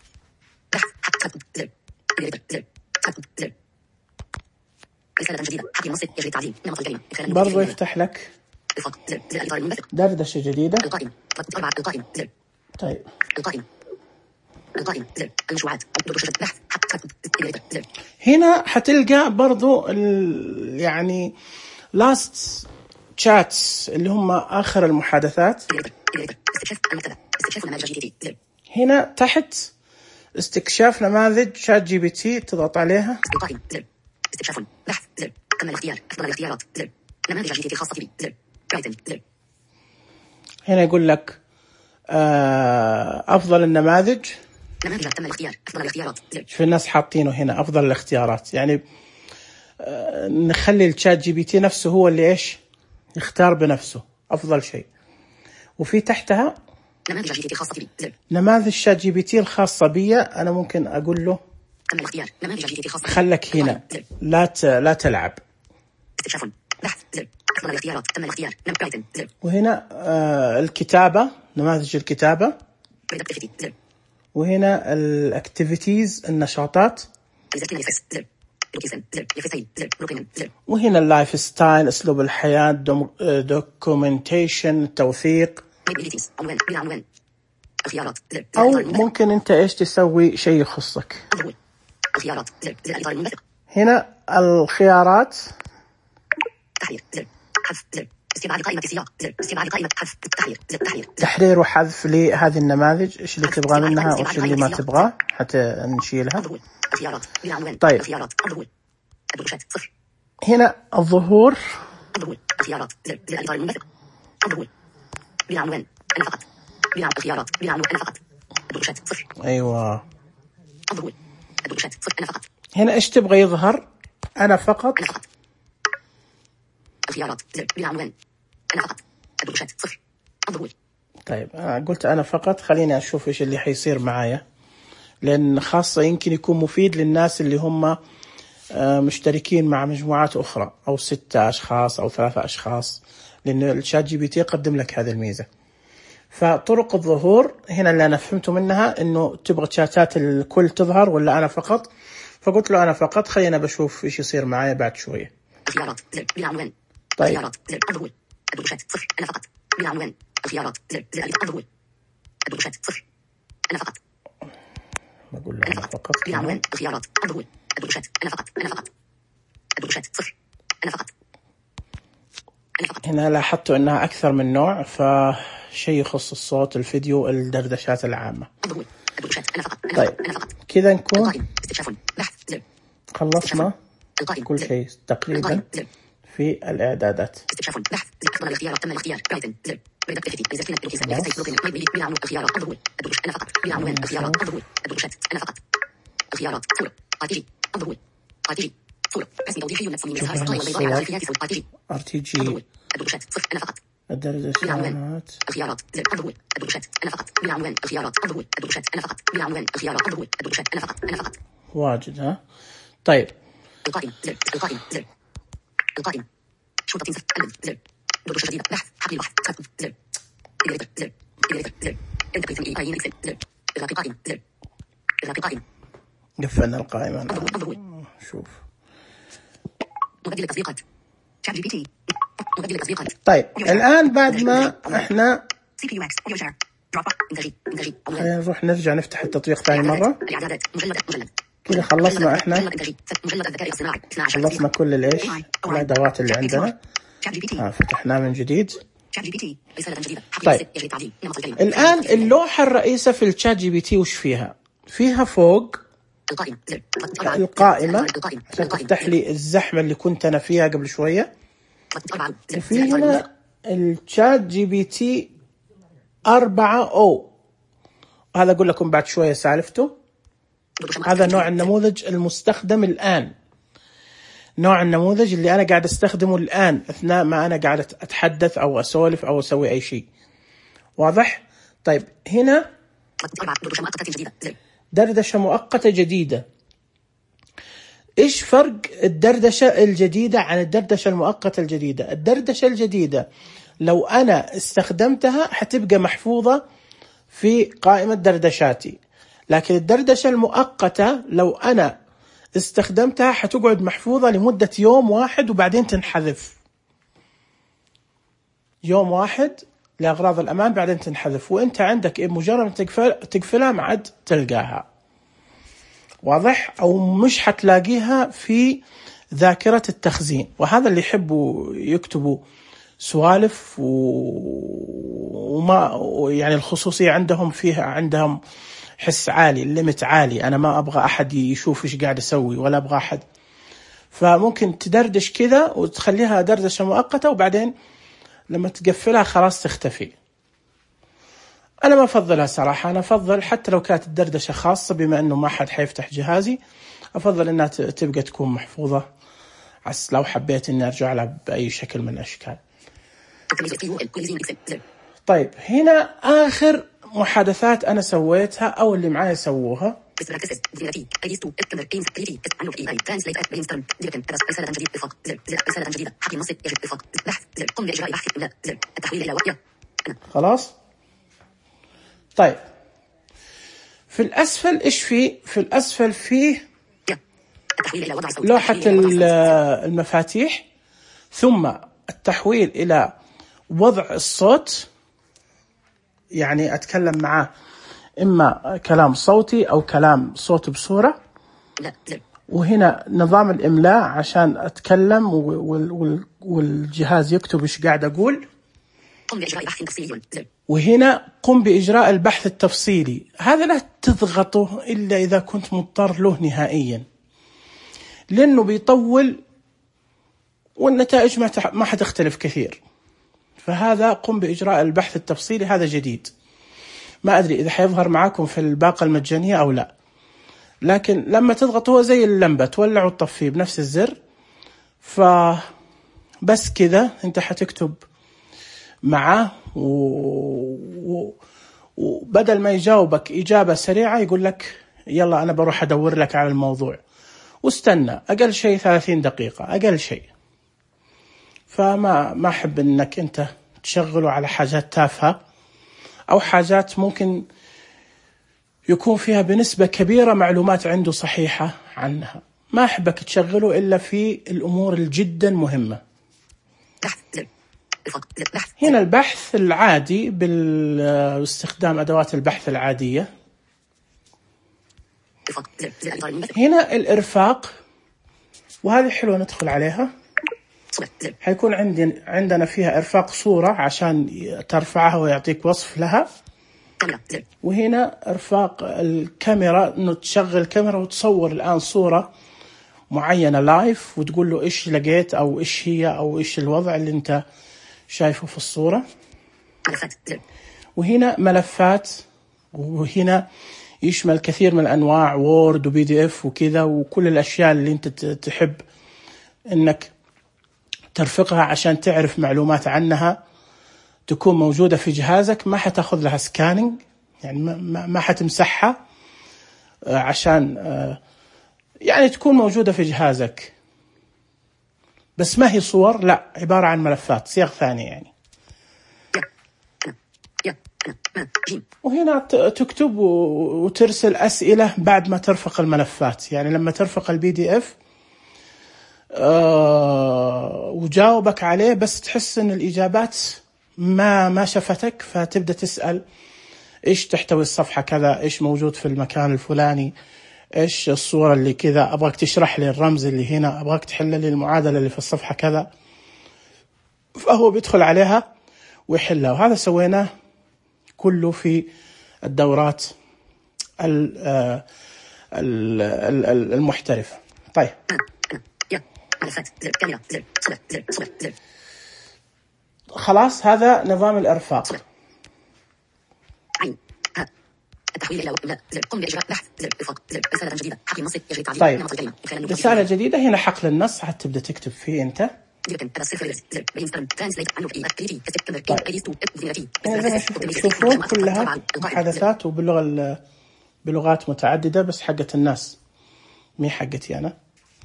برضو يفتح لك دردشة جديدة. طيب هنا حتلقى برضو يعني لاست تشاتس اللي هم آخر المحادثات. هنا تحت استكشاف نماذج شات جي بي تي، تضغط عليها. استكشاف بحث كمل الاختيار افضل الاختيارات نماذج جي تي تي خاصة بي. هنا يقول لك أفضل النماذج. نماذج تم الاختيار افضل الاختيارات. في الناس حاطينه هنا أفضل الاختيارات، يعني نخلي الشات جي بي تي نفسه هو اللي إيش يختار بنفسه أفضل شيء. وفي تحتها نماذج جي تي تي خاصة بي. نماذج شات جي بي تي الخاصة بي. أنا ممكن أقول له كمل الاختيار نماذج جي تي تي خاصة. خلك هنا لا ت... لا تلعب. استكشاف بحث افضل الاختيارات تم الاختيار. وهنا آه الكتابة، نماذج الكتابة. وهنا الاكتيفيتيز النشاطات. وهنا اللايف ستايل اسلوب الحياة. دوكيومنتيشن التوثيق. او ممكن انت ايش تسوي شيء يخصك. هنا الخيارات. استبعاد قائمة السياق. استبعاد قائمة حذف تحرير. تحرير تحرير وحذف لهذه النماذج. ايش اللي تبغى منها وايش اللي ما تبغاه حتى نشيلها. طيب هنا الظهور. الخيارات بالعنوان انا فقط. بالخيارات بالعنوان انا فقط. صفر. ايوه الظهور صفر انا فقط. هنا ايش تبغى يظهر؟ انا فقط. انا فقط. الخيارات بالعنوان انا فقط. الدروشات صفر. الظهور. طيب أنا قلت انا فقط، خليني اشوف ايش اللي حيصير معايا، لان خاصة يمكن يكون مفيد للناس اللي هم مشتركين مع مجموعات اخرى او ستة اشخاص او ثلاثة اشخاص، لان الشات جي بي تي يقدم لك هذه الميزة. فطرق الظهور هنا اللي انا فهمته منها انه تبغى شاتات الكل تظهر ولا انا فقط، فقلت له انا فقط. خلينا بشوف ايش يصير معايا بعد شوية. الخيارات بالعنوان. طيب الخيارات الظهور. الدروشات صفر انا فقط. بالعنوان. الخيارات الظهور. الدروشات صفر انا فقط. بقول له انا فقط. بالعنوان. الخيارات الظهور. الدروشات انا فقط. انا فقط. الدروشات صفر انا فقط. انا فقط. هنا لاحظت انها اكثر من نوع، فشيء يخص الصوت، الفيديو، الدردشات العامة. الظهور. الدروشات انا فقط. أنا طيب أنا فقط. كذا نكون خلصنا كل شيء تقريبا في الإعدادات. استكشاف بحث أفضل الاختيارات تم الاختيار. برايتن زر بدأت تفتي إذا كانت تركيز إذا تفلق بالعنوان. الخيارات الظهور. الدروش أنا فقط. بالعنوان. الخيارات الظهور. الدروشات أنا فقط. الخيارات صورة آر تي جي. الظهور آر تي جي صورة رسم توضيحي نفس من الخارج البيضاء على خلفيات آر تي جي. آر تي جي. الدروشات صفر أنا فقط. الدردشات. الخيارات الظهور. الدروشات أنا فقط. بالعنوان. الخيارات الظهور. الدروشات أنا فقط. بالعنوان. الخيارات الظهور. الدروشات أنا فقط. أنا فقط. واجد ها. طيب القائمة زر. القائمة زر. القائمة شرطة زر. زر دردشة جديدة. بحث حقل البحث زر. إدارة زر. إدارة زر. انتقل ثم أي إكسل زر. إغلاق القائمة زر. إغلاق القائمة. قفلنا القائمة. الظهور. شوف مبدل التطبيقات شات جي بي تي. مبدل التطبيقات. طيب الآن بعد ما احنا سي بي يو اكس اوديو شير دروب انتاجي انتاجي خلينا نروح نرجع نفتح التطبيق ثاني مرة. الإعدادات مجلد مجلد كذا خلصنا احنا خلصنا كل الايش الادوات اللي عندنا. آه فتحناه من جديد. طيب الان اللوحة الرئيسة في الشات جي بي تي وش فيها؟ فيها فوق القائمة زر القائمة عشان تفتح لي الزحمة اللي كنت أنا فيها قبل شوية. وفي هنا الشات جي بي تي أربعة أو، هذا أقول لكم بعد شوية سالفته. هذا نوع النموذج المستخدم الآن، نوع النموذج اللي أنا قاعد أستخدمه الآن أثناء ما أنا قاعد أتحدث أو أسولف أو أسوي أي شيء. واضح؟ طيب هنا دردشة مؤقتة جديدة. إيش فرق الدردشة الجديدة عن الدردشة المؤقتة الجديدة؟ الدردشة الجديدة لو أنا استخدمتها حتبقى محفوظة في قائمة دردشاتي، لكن الدردشة المؤقتة لو أنا استخدمتها حتقعد محفوظة لمدة يوم واحد وبعدين تنحذف. يوم واحد لأغراض الأمان بعدين تنحذف، وإنت عندك مجرد تقفل تقفلها ما عاد تلقاها. واضح؟ أو مش حتلاقيها في ذاكرة التخزين. وهذا اللي يحبوا يكتبوا سوالف وما يعني الخصوصية عندهم فيها، عندهم حس عالي، الليمت عالي، أنا ما أبغى أحد يشوف إيش قاعد أسوي ولا أبغى أحد. فممكن تدردش كذا وتخليها دردشة مؤقتة وبعدين لما تقفلها خلاص تختفي. أنا ما أفضلها صراحة، أنا أفضل حتى لو كانت الدردشة خاصة بما أنه ما حد حيفتح جهازي، أفضل أنها تبقى تكون محفوظة عس لو حبيت أني أرجع لها بأي شكل من الأشكال. طيب هنا آخر محادثات أنا سويتها أو اللي معايا سووها. خلاص. طيب في الأسفل إيش فيه؟ في الأسفل فيه لوحة المفاتيح، ثم التحويل إلى وضع الصوت، يعني أتكلم معاه إما كلام صوتي أو كلام صوت بصورة. وهنا نظام الإملاء عشان أتكلم والجهاز يكتب إيش قاعد أقول. وهنا قم بإجراء البحث التفصيلي. هذا لا تضغطه إلا إذا كنت مضطر له نهائيا، لأنه بيطول والنتائج ما حتختلف كثير. فهذا قم بإجراء البحث التفصيلي، هذا جديد، ما أدري إذا حيظهر معاكم في الباقة المجانية أو لا، لكن لما تضغط هو زي اللمبة تولع وتطفيه بنفس الزر. فبس كذا أنت حتكتب معه وبدل ما يجاوبك إجابة سريعة يقول لك يلا أنا بروح أدور لك على الموضوع، واستنى أقل شيء ثلاثين دقيقة أقل شيء. فما ما أحب أنك أنت تشغله على حاجات تافهة أو حاجات ممكن يكون فيها بنسبة كبيرة معلومات عنده صحيحة عنها. ما أحبك تشغله إلا في الأمور الجدا مهمة. هنا البحث العادي باستخدام أدوات البحث العادية. هنا الإرفاق، وهذه حلوة ندخل عليها. حيكون عندي عندنا فيها إرفاق صورة عشان ترفعها ويعطيك وصف لها. وهنا إرفاق الكاميرا، إنه تشغل الكاميرا وتصور الآن صورة معينة لايف وتقول له إيش لقيت أو إيش هي أو إيش الوضع اللي أنت شايفه في الصورة. وهنا ملفات، وهنا يشمل كثير من الأنواع، وورد وبي دي اف وكذا، وكل الأشياء اللي أنت تحب إنك ترفقها عشان تعرف معلومات عنها تكون موجودة في جهازك. ما حتاخذ لها سكانينج، يعني ما ما حتمسحها عشان يعني تكون موجودة في جهازك، بس ما هي صور، لا عبارة عن ملفات صيغ ثانية يعني. وهنا تكتب وترسل أسئلة بعد ما ترفق الملفات، يعني لما ترفق البي دي اف أه وجاوبك عليه بس تحس ان الإجابات ما ما شفتك، فتبدأ تسأل إيش تحتوي الصفحة كذا، إيش موجود في المكان الفلاني، إيش الصورة اللي كذا، أبغاك تشرح لي الرمز اللي هنا، أبغاك تحل لي المعادلة اللي في الصفحة كذا. فهو بيدخل عليها ويحلها. وهذا سويناه كله في الدورات المحترفة. طيب خلاص هذا نظام الإرفاق. التحويل إلى وقت زر قم بإجراء بحث زر إرفاق زر رسالة جديدة حقل النص يجري تعديل. طيب رسالة جديدة هنا حقل النص حتبدأ تكتب فيه أنت. تشوفون كلها محادثات وباللغة بلغات متعددة بس حقت الناس مي حقتي أنا.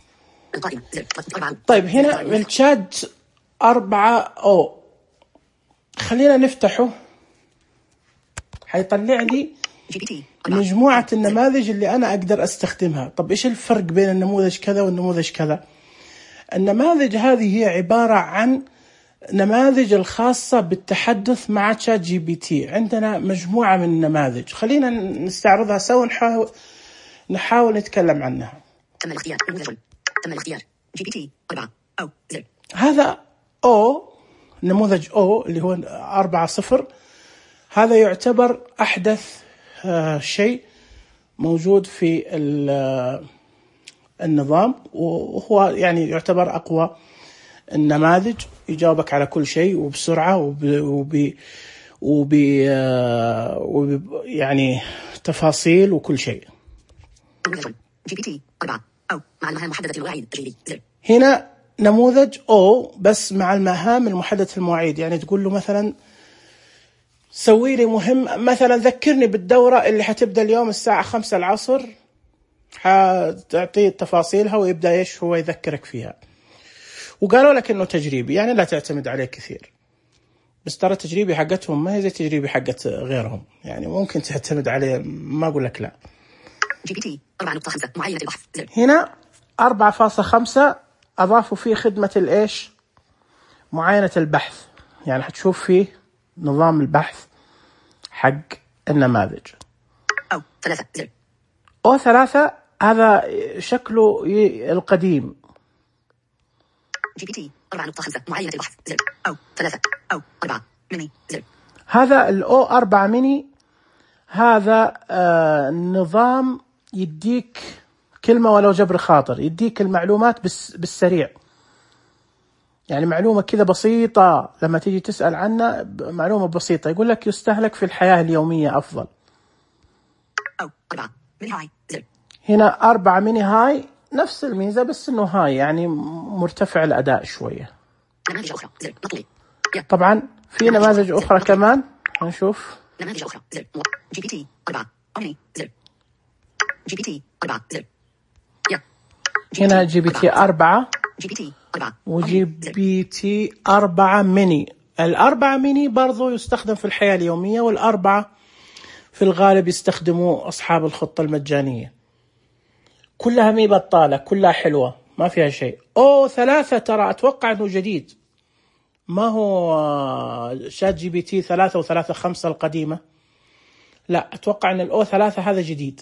طيب هنا الشات أربعة أو خلينا نفتحه حيطلع لي مجموعة النماذج اللي أنا أقدر أستخدمها. طب إيش الفرق بين النموذج كذا والنموذج كذا؟ النماذج هذه هي عبارة عن نماذج الخاصة بالتحدث مع شات جي بي تي. عندنا مجموعة من النماذج خلينا نستعرضها سوا نحاول نحاول نتكلم عنها. تم الاختيار نموذج تم الاختيار جي بي تي أربعة أو زر. هذا أو نموذج أو اللي هو أربعة صفر. هذا يعتبر أحدث آه شيء موجود في النظام وهو يعني يعتبر أقوى النماذج. يجاوبك على كل شيء وبسرعة وب وب وب وب يعني تفاصيل وكل شيء. جي بي تي أربعة أو مع المهام محددة المواعيد تجريبي زر. هنا نموذج أو بس مع المهام المحددة المواعيد. يعني تقول له مثلا سوي لي مهم مثلا ذكرني بالدورة اللي حتبدأ اليوم الساعة خمسة العصر حتعطيه تفاصيلها ويبدأ إيش هو يذكرك فيها. وقالوا لك إنه تجريبي يعني لا تعتمد عليه كثير. بس ترى التجريبي حقتهم ما هي زي تجريبي حقت غيرهم يعني ممكن تعتمد عليه ما أقول لك لا. جي بي تي أربعة نقطة خمسة معاينة البحث زر. هنا أربعة فاصلة خمسة أضافوا فيه خدمة الإيش معاينة البحث. يعني حتشوف فيه نظام البحث حق النماذج. أو ثلاثة زر. أو ثلاثة هذا شكله القديم. جي بي تي أربعة نقطة خمسة معاينة البحث زر. أو ثلاثة أو أربعة ميني زر. هذا الأو أربعة ميني هذا آه نظام يديك كلمة ولو جبر خاطر. يديك المعلومات بس بالسريع يعني معلومة كذا بسيطة لما تيجي تسأل عنها معلومة بسيطة يقول لك يستهلك في الحياة اليومية أفضل. أو أربعة ميني هاي زر. هنا أربعة ميني هاي نفس الميزة بس إنه هاي يعني مرتفع الأداء شوية. نماذج أخرى زر نطلي. طبعا في نماذج أخرى كمان هنشوف. نماذج أخرى زر جي بي تي أربعة أمني زر. جي بي تي أربعة زر. هنا جي بي تي أربعة جي بي تي أربعة وجي بي تي أربعة ميني. الأربعة ميني برضو يستخدم في الحياة اليومية والأربعة في الغالب يستخدموا أصحاب الخطة المجانية. كلها مي بطالة كلها حلوة ما فيها شيء. أو ثلاثة ترى أتوقع أنه جديد ما هو شات جي بي تي ثلاثة وثلاثة خمسة القديمة. لا أتوقع أن الأو ثلاثة هذا جديد.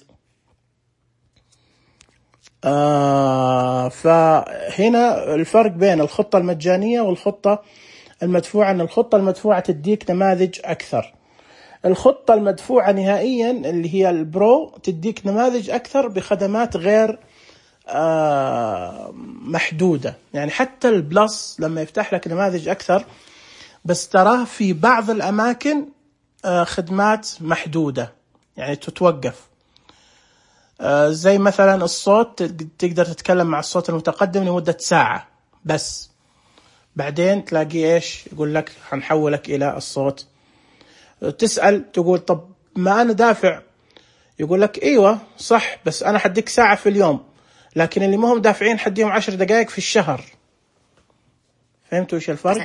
آه فهنا الفرق بين الخطة المجانية والخطة المدفوعة أن الخطة المدفوعة تديك نماذج أكثر. الخطة المدفوعة نهائيا اللي هي البرو تديك نماذج أكثر بخدمات غير آه محدودة. يعني حتى البلس لما يفتح لك نماذج أكثر بس تراه في بعض الأماكن آه خدمات محدودة يعني تتوقف. آه زي مثلا الصوت تقدر تتكلم مع الصوت المتقدم لمدة ساعة بس بعدين تلاقي إيش يقول لك هنحولك إلى الصوت. تسأل تقول طب ما أنا دافع يقول لك إيوة صح بس أنا حديك ساعة في اليوم لكن اللي ما هم دافعين حديهم عشر دقائق في الشهر. فهمتوا إيش الفرق؟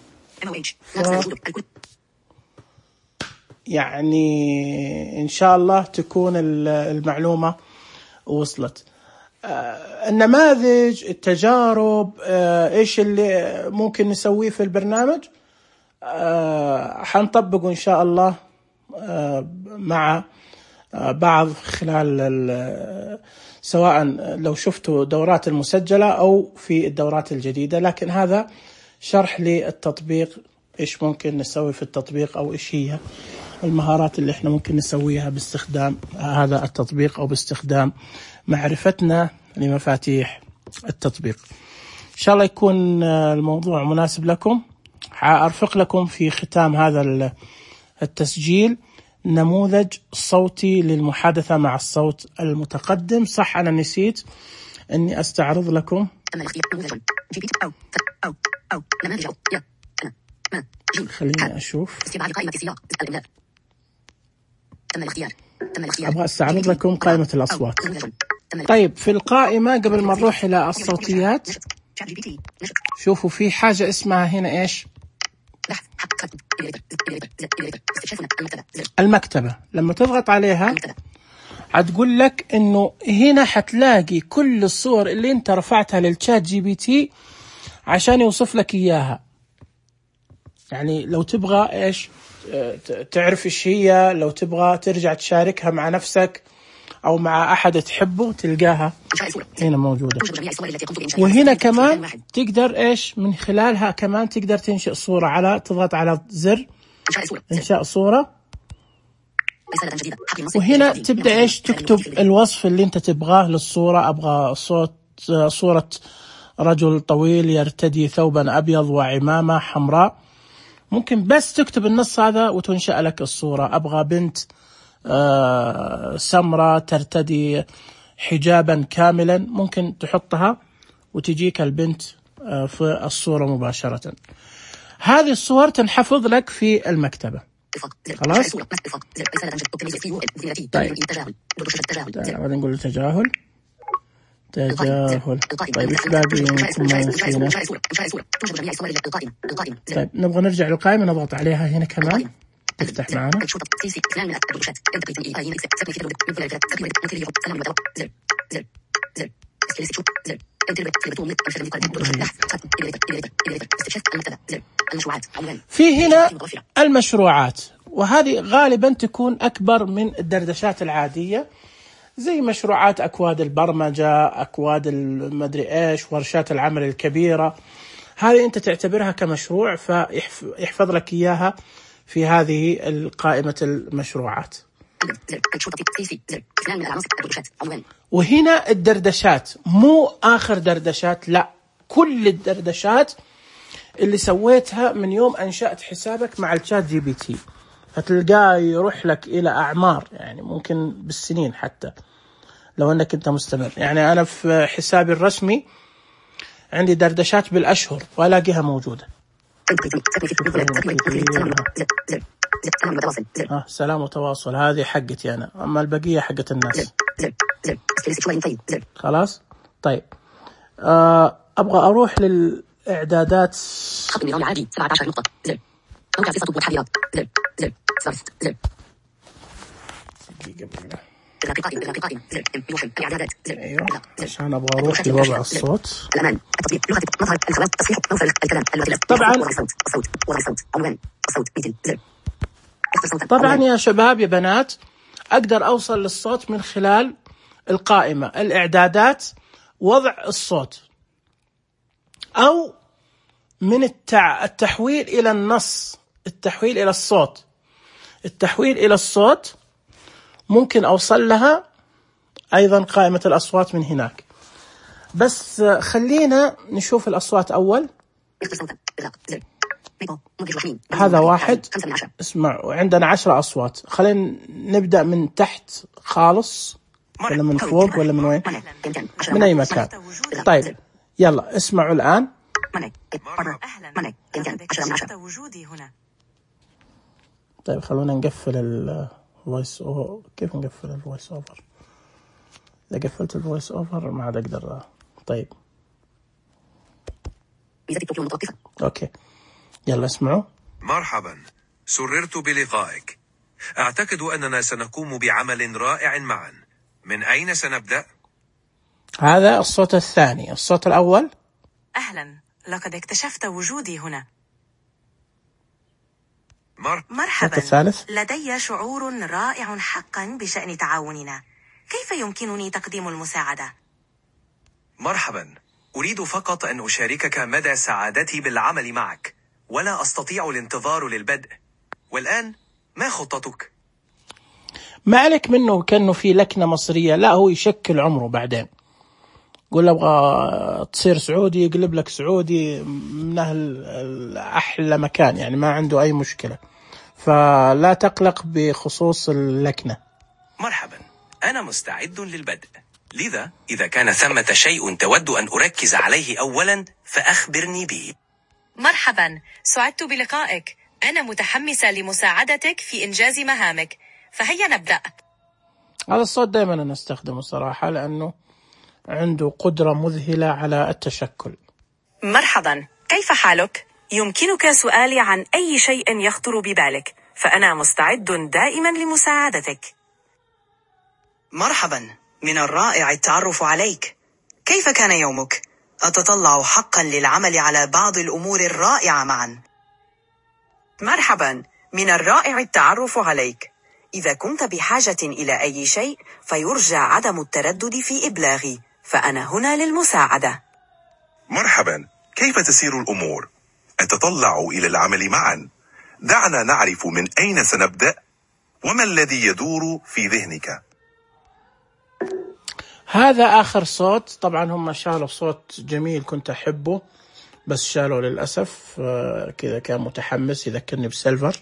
يعني إن شاء الله تكون المعلومة وصلت. النماذج التجارب إيش اللي ممكن نسويه في البرنامج حنطبقه إن شاء الله مع بعض خلال سواء لو شفتوا دورات المسجلة أو في الدورات الجديدة. لكن هذا شرح للتطبيق إيش ممكن نسوي في التطبيق أو إيش هي المهارات اللي احنا ممكن نسويها باستخدام هذا التطبيق أو باستخدام معرفتنا لمفاتيح التطبيق. إن شاء الله يكون الموضوع مناسب لكم. أرفق لكم في ختام هذا التسجيل نموذج صوتي للمحادثة مع الصوت المتقدم. صح أنا نسيت أني أستعرض لكم. خليني أشوف. أبغى أستعرض لكم قائمة الأصوات. طيب في القائمة قبل ما نروح إلى الصوتيات شوفوا في حاجة اسمها هنا إيش؟ المكتبة. لما تضغط عليها هتقول لك إنه هنا حتلاقي كل الصور اللي أنت رفعتها للشات جي بي تي عشان يوصف لك إياها. يعني لو تبغى إيش تعرف إيش هي، لو تبغى ترجع تشاركها مع نفسك أو مع أحد تحبه تلقاها هنا موجودة. وهنا كمان تقدر إيش من خلالها كمان تقدر تنشئ صورة. على تضغط على زر إنشاء صورة، وهنا تبدأ إيش تكتب الوصف اللي أنت تبغاه للصورة. أبغى صوت صورة رجل طويل يرتدي ثوبا أبيض وعمامة حمراء. ممكن بس تكتب النص هذا وتنشأ لك الصورة. أبغى بنت آه سمراء ترتدي حجابا كاملا، ممكن تحطها وتجيك البنت آه في الصورة مباشرة. هذه الصور تنحفظ لك في المكتبة. خلاص. طيب تعال نقول تجاهل تجاهل. طيب ايش باقي يمكن ما نسينا؟ طيب نبغى نرجع للقائمة، نضغط عليها هنا كمان تفتح معنا. في هنا المشروعات، وهذه غالبا تكون أكبر من الدردشات العادية، زي مشروعات أكواد البرمجة، أكواد المدري إيش، ورشات العمل الكبيرة. هذه أنت تعتبرها كمشروع فيحفظ لك إياها في هذه قائمة المشروعات. وهنا الدردشات، مو آخر دردشات، لا، كل الدردشات اللي سويتها من يوم أنشأت حسابك مع الشات جي بي تي. هتلقاه يروح لك إلى أعمار، يعني ممكن بالسنين حتى لو أنك أنت مستمر. يعني أنا في حسابي الرسمي عندي دردشات بالأشهر وألاقيها موجودة. آه سلام وتواصل، هذه حقتي أنا، أما البقية حقت الناس. خلاص. طيب آه أبغى أروح للإعدادات. خط النظام العادي سبعة عشر نقطة. زر. موقع صوت وتحديثات. زر. زر. صرف. زر. ايوه عشان ابغى اروح لوضع الصوت. الامان التطبيق لغه مظهر الخوات تصحيح موصل الكلام طبعا الصوت الصوت والصوت عنوان الصوت مثل زر. طبعا يا شباب يا بنات اقدر اوصل للصوت من خلال القائمه الاعدادات وضع الصوت، او من التع... التحويل الى النص، التحويل الى الصوت. التحويل الى الصوت ممكن أوصل لها أيضا قائمة الأصوات من هناك. بس خلينا نشوف الأصوات أول. هذا واحد اسمع، وعندنا عشرة أصوات. خلينا نبدأ من تحت خالص ولا من فوق ولا من وين؟ من أي مكان. طيب يلا اسمعوا الآن. طيب خلونا نقفل ال فويس أوفر. كيف نقفل الفويس أوفر؟ إذا قفلت الفويس أوفر ما عاد أقدر. طيب أوكي يلا اسمعوا. مرحبا، سررت بلقائك. أعتقد أننا سنقوم بعمل رائع معا. من أين سنبدأ؟ هذا الصوت الثاني. الصوت الأول. أهلا، لقد اكتشفت وجودي هنا. مرحبا. الثالث. لدي شعور رائع حقا بشأن تعاوننا. كيف يمكنني تقديم المساعدة؟ مرحبا، أريد فقط أن أشاركك مدى سعادتي بالعمل معك، ولا أستطيع الانتظار للبدء. والآن ما خطتك؟ ما عليك منه كأنه في لكنة مصرية، لا هو يشكل عمره بعدين. قول أبغى تصير سعودي يقلب لك سعودي من أهل أحلى مكان، يعني ما عنده أي مشكلة، فلا تقلق بخصوص اللكنة. مرحبا، أنا مستعد للبدء، لذا إذا كان ثمة شيء تود أن أركز عليه أولا فأخبرني به. مرحبا، سعدت بلقائك. أنا متحمسة لمساعدتك في إنجاز مهامك، فهيا نبدأ. هذا الصوت دائما أنا أستخدمه صراحة لأنه عنده قدرة مذهلة على التشكل. مرحبا، كيف حالك؟ يمكنك سؤالي عن أي شيء يخطر ببالك، فأنا مستعد دائما لمساعدتك. مرحبا، من الرائع التعرف عليك. كيف كان يومك؟ أتطلع حقا للعمل على بعض الأمور الرائعة معا. مرحبا، من الرائع التعرف عليك. إذا كنت بحاجة إلى أي شيء فيرجى عدم التردد في إبلاغي، فأنا هنا للمساعدة. مرحبا، كيف تسير الأمور؟ أتطلع إلى العمل معا. دعنا نعرف من أين سنبدأ وما الذي يدور في ذهنك. هذا آخر صوت، طبعا هم شالوا صوت جميل كنت أحبه بس شالوا للأسف. كذا كان متحمس يذكرني بسيلفر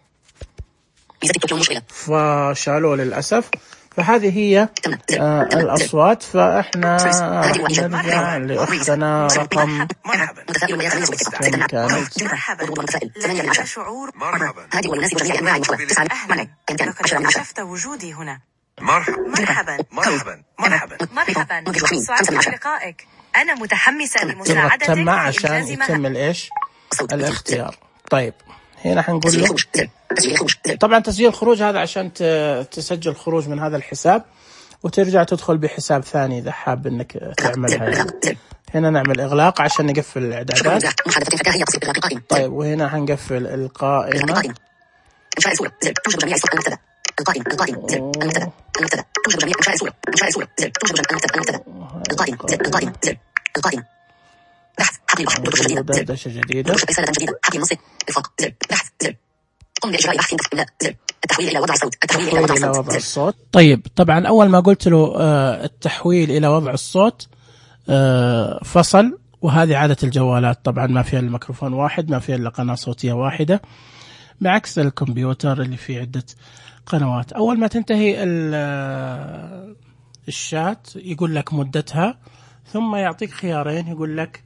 فشالوا للأسف. فهذه هي آه الأصوات. فإحنا نرجع لأختنا رقم مرحبا. كم كانت؟ مرحبا، شعور شفت وجودي هنا. مرحبا مرحبا مرحبا مرحبا مرحبا، سعدت بلقائك. أنا متحمسة لمساعدتك ترتب مع في عشان إنجاز يكمل إيش الاختيار. طيب هنا حنقول له طبعا تسجيل خروج، هذا عشان تسجل خروج من هذا الحساب وترجع تدخل بحساب ثاني إذا حاب إنك تعملها يعني. هنا نعمل إغلاق عشان نقفل الإعدادات. طيب وهنا حنقفل القائمة. إنشاء صورة زر توجد جميع الصور المبتدأ القائم القائم زر المبتدأ المبتدأ توجد جميع إنشاء صورة إنشاء صورة زر توجد المبتدأ المبتدأ القائم زر القائم زر القائم بحث حقل البحر دردشة جديدة دردشة جديدة رسالة جديدة حقل النص إطلاق زر بحث زر قم بإجراء بحث لا زر التحويل إلى وضع الصوت التحويل إلى وضع الصوت, الصوت. طيب طبعا أول ما قلت له آه التحويل إلى وضع الصوت آه فصل، وهذه عادة الجوالات طبعا ما فيها الميكروفون واحد، ما فيها إلا قناة صوتية واحدة، بعكس الكمبيوتر اللي فيه عدة قنوات. أول ما تنتهي الشات يقول لك مدتها، ثم يعطيك خيارين يقول لك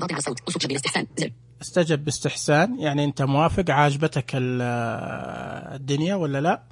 استجب باستحسان، يعني أنت موافق عاجبتك الدنيا ولا لا،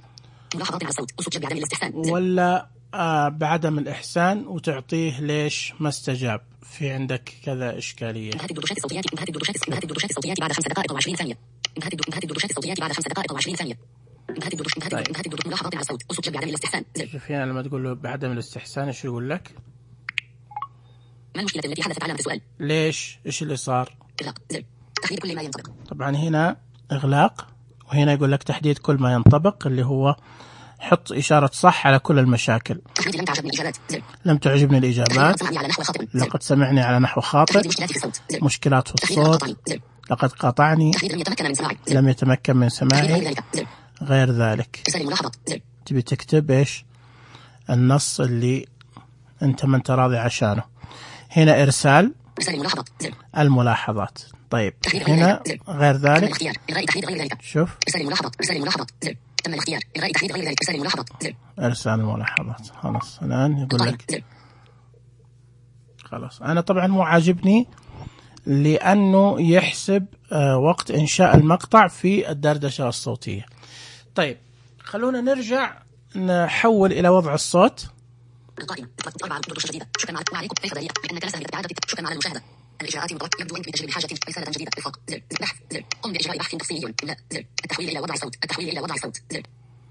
ولا بعدم الإحسان وتعطيه ليش ما استجاب. في عندك كذا إشكالية. انتهت الدردشات الصوتيات انتهت الدردشات انتهت الدردشات الصوتيات بعد خمس دقائق وعشرين ثانية. انتهت انتهت الدردشات الصوتيات بعد خمس دقائق وعشرين ثانية. انتهت الدردشات انتهت انتهت الدردشات ملاحظات على الصوت أصوات بعدم الاستحسان. شوف هنا لما تقول له بعدم الاستحسان ايش يقول لك؟ ما المشكلة التي حدثت علامة السؤال؟ ليش؟ ايش اللي صار؟ إغلاق زر تحديد كل ما ينطبق. طبعا هنا إغلاق، وهنا يقول لك تحديد كل ما ينطبق اللي هو حط إشارة صح على كل المشاكل. لم تعجبني الإجابات زر لم تعجبني الإجابات. لقد سمعني على نحو خاطئ. مشكلات في الصوت. لقد قاطعني. لم يتمكن من سماعي. غير ذلك. تبي تكتب إيش النص اللي أنت من تراضي عشانه. هنا إرسال الملاحظات. طيب هنا غير ذلك. شوف تم الاختيار إلغاء تحديد غير ذلك إرسال الملاحظات زر إرسال الملاحظات. خلاص الآن يقول لك خلاص. أنا طبعا مو عاجبني لأنه يحسب وقت إنشاء المقطع في الدردشة الصوتية. طيب خلونا نرجع نحول إلى وضع الصوت. القائم اطلاق أربعة دردشة جديدة. شكرا عليكم كيف ضريع لأنك لا سهل إعادة شكرا على المشاهدة. الإجراءات مطلق يبدو أنك بتجري بحاجة رسالة جديدة إطلاق زر بحث زر قم بإجراء بحث تفصيلي لا زر التحويل إلى وضع الصوت التحويل إلى وضع الصوت زر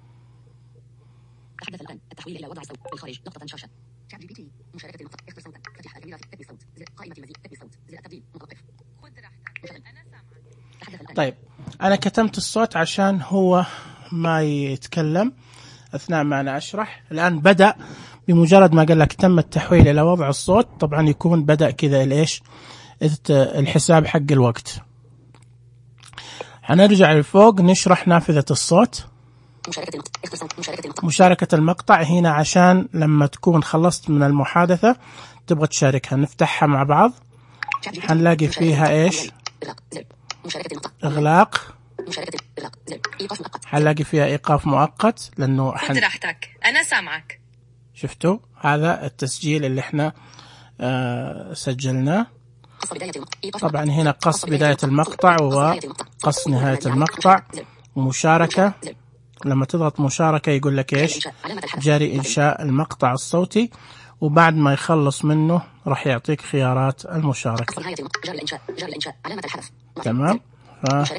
تحدث الآن التحويل إلى وضع الصوت بالخارج نقطة شاشة شات جي بي تي مشاركة المقطع اختر صوتا فتح الكاميرا في كتب الصوت زر قائمة المزيد كتب الصوت زر التبديل متوقف خذ راحتك أنا سامعك. طيب أنا كتمت الصوت عشان هو ما يتكلم أثناء ما أنا أشرح. الآن بدأ بمجرد ما قال لك تم التحويل إلى وضع الصوت طبعا يكون بدأ كذا ليش الحساب حق الوقت. هنرجع لفوق نشرح نافذة الصوت. مشاركة المقطع هنا عشان لما تكون خلصت من المحادثة تبغى تشاركها. نفتحها مع بعض، حنلاقي فيها إيش؟ إغلاق. حنلاقي فيها إيقاف مؤقت لأنه خذ راحتك أنا سامعك. شفتوا هذا التسجيل اللي احنا آه سجلناه. طبعا هنا قص بداية المقطع وقص نهاية المقطع ومشاركة. لما تضغط مشاركة يقول لك إيش؟ جاري إنشاء المقطع الصوتي، وبعد ما يخلص منه راح يعطيك خيارات المشاركة. تمام. ف...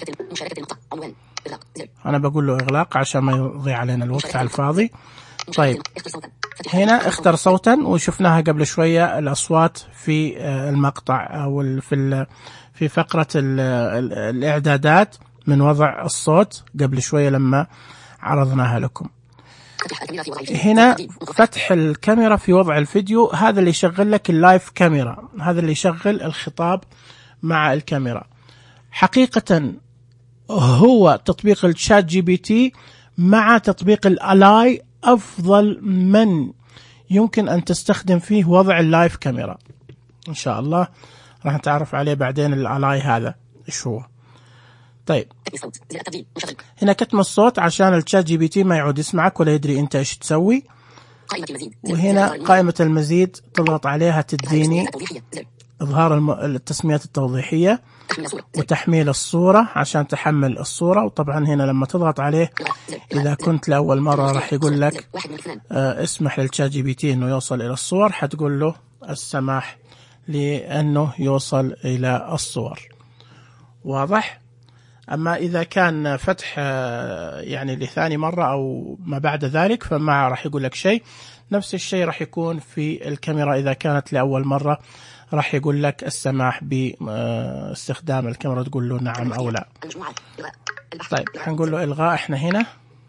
أنا بقول له إغلاق عشان ما يضيع علينا الوقت على الفاضي. طيب هنا اختر صوتا، وشفناها قبل شوية الأصوات في المقطع أو في في فقرة الإعدادات من وضع الصوت قبل شوية لما عرضناها لكم. هنا فتح الكاميرا في وضع الفيديو، هذا اللي يشغل لك اللايف كاميرا، هذا اللي يشغل الخطاب مع الكاميرا. حقيقة هو تطبيق الشات جي بي تي مع تطبيق الألاي أفضل من يمكن أن تستخدم فيه وضع اللايف كاميرا. إن شاء الله راح نتعرف عليه بعدين الألاي هذا إيش هو. طيب هنا كتم الصوت عشان الشات جي بي تي ما يعود يسمعك ولا يدري أنت إيش تسوي. وهنا قائمة المزيد تضغط عليها تديني إظهار التسميات التوضيحية وتحميل الصورة عشان تحمل الصورة. وطبعا هنا لما تضغط عليه إذا كنت لأول مرة راح يقول لك آه اسمح للشات جي بي تي إنه يوصل إلى الصور، حتقول له السماح لأنه يوصل إلى الصور. واضح؟ أما إذا كان فتح آه يعني لثاني مرة أو ما بعد ذلك فما راح يقول لك شيء. نفس الشيء راح يكون في الكاميرا إذا كانت لأول مرة، راح يقول لك السماح باستخدام الكاميرا، تقول له نعم أو لا. طيب حنقول له إلغاء احنا هنا.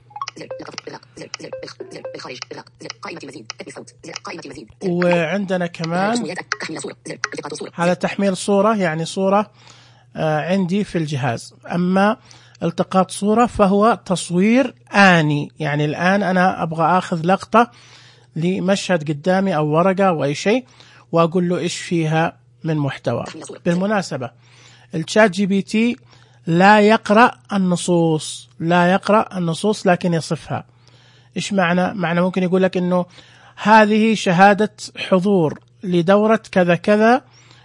وعندنا كمان هذا تحميل صورة، يعني صورة عندي في الجهاز. أما التقاط صورة فهو تصوير آني، يعني الآن أنا أبغى أخذ لقطة لمشهد قدامي أو ورقة أو أي شيء وأقول له إيش فيها من محتوى. بالمناسبة الشات جي بي تي لا يقرأ النصوص، لا يقرأ النصوص لكن يصفها. إيش معنى؟ معنى ممكن يقول لك إنه هذه شهادة حضور لدورة كذا كذا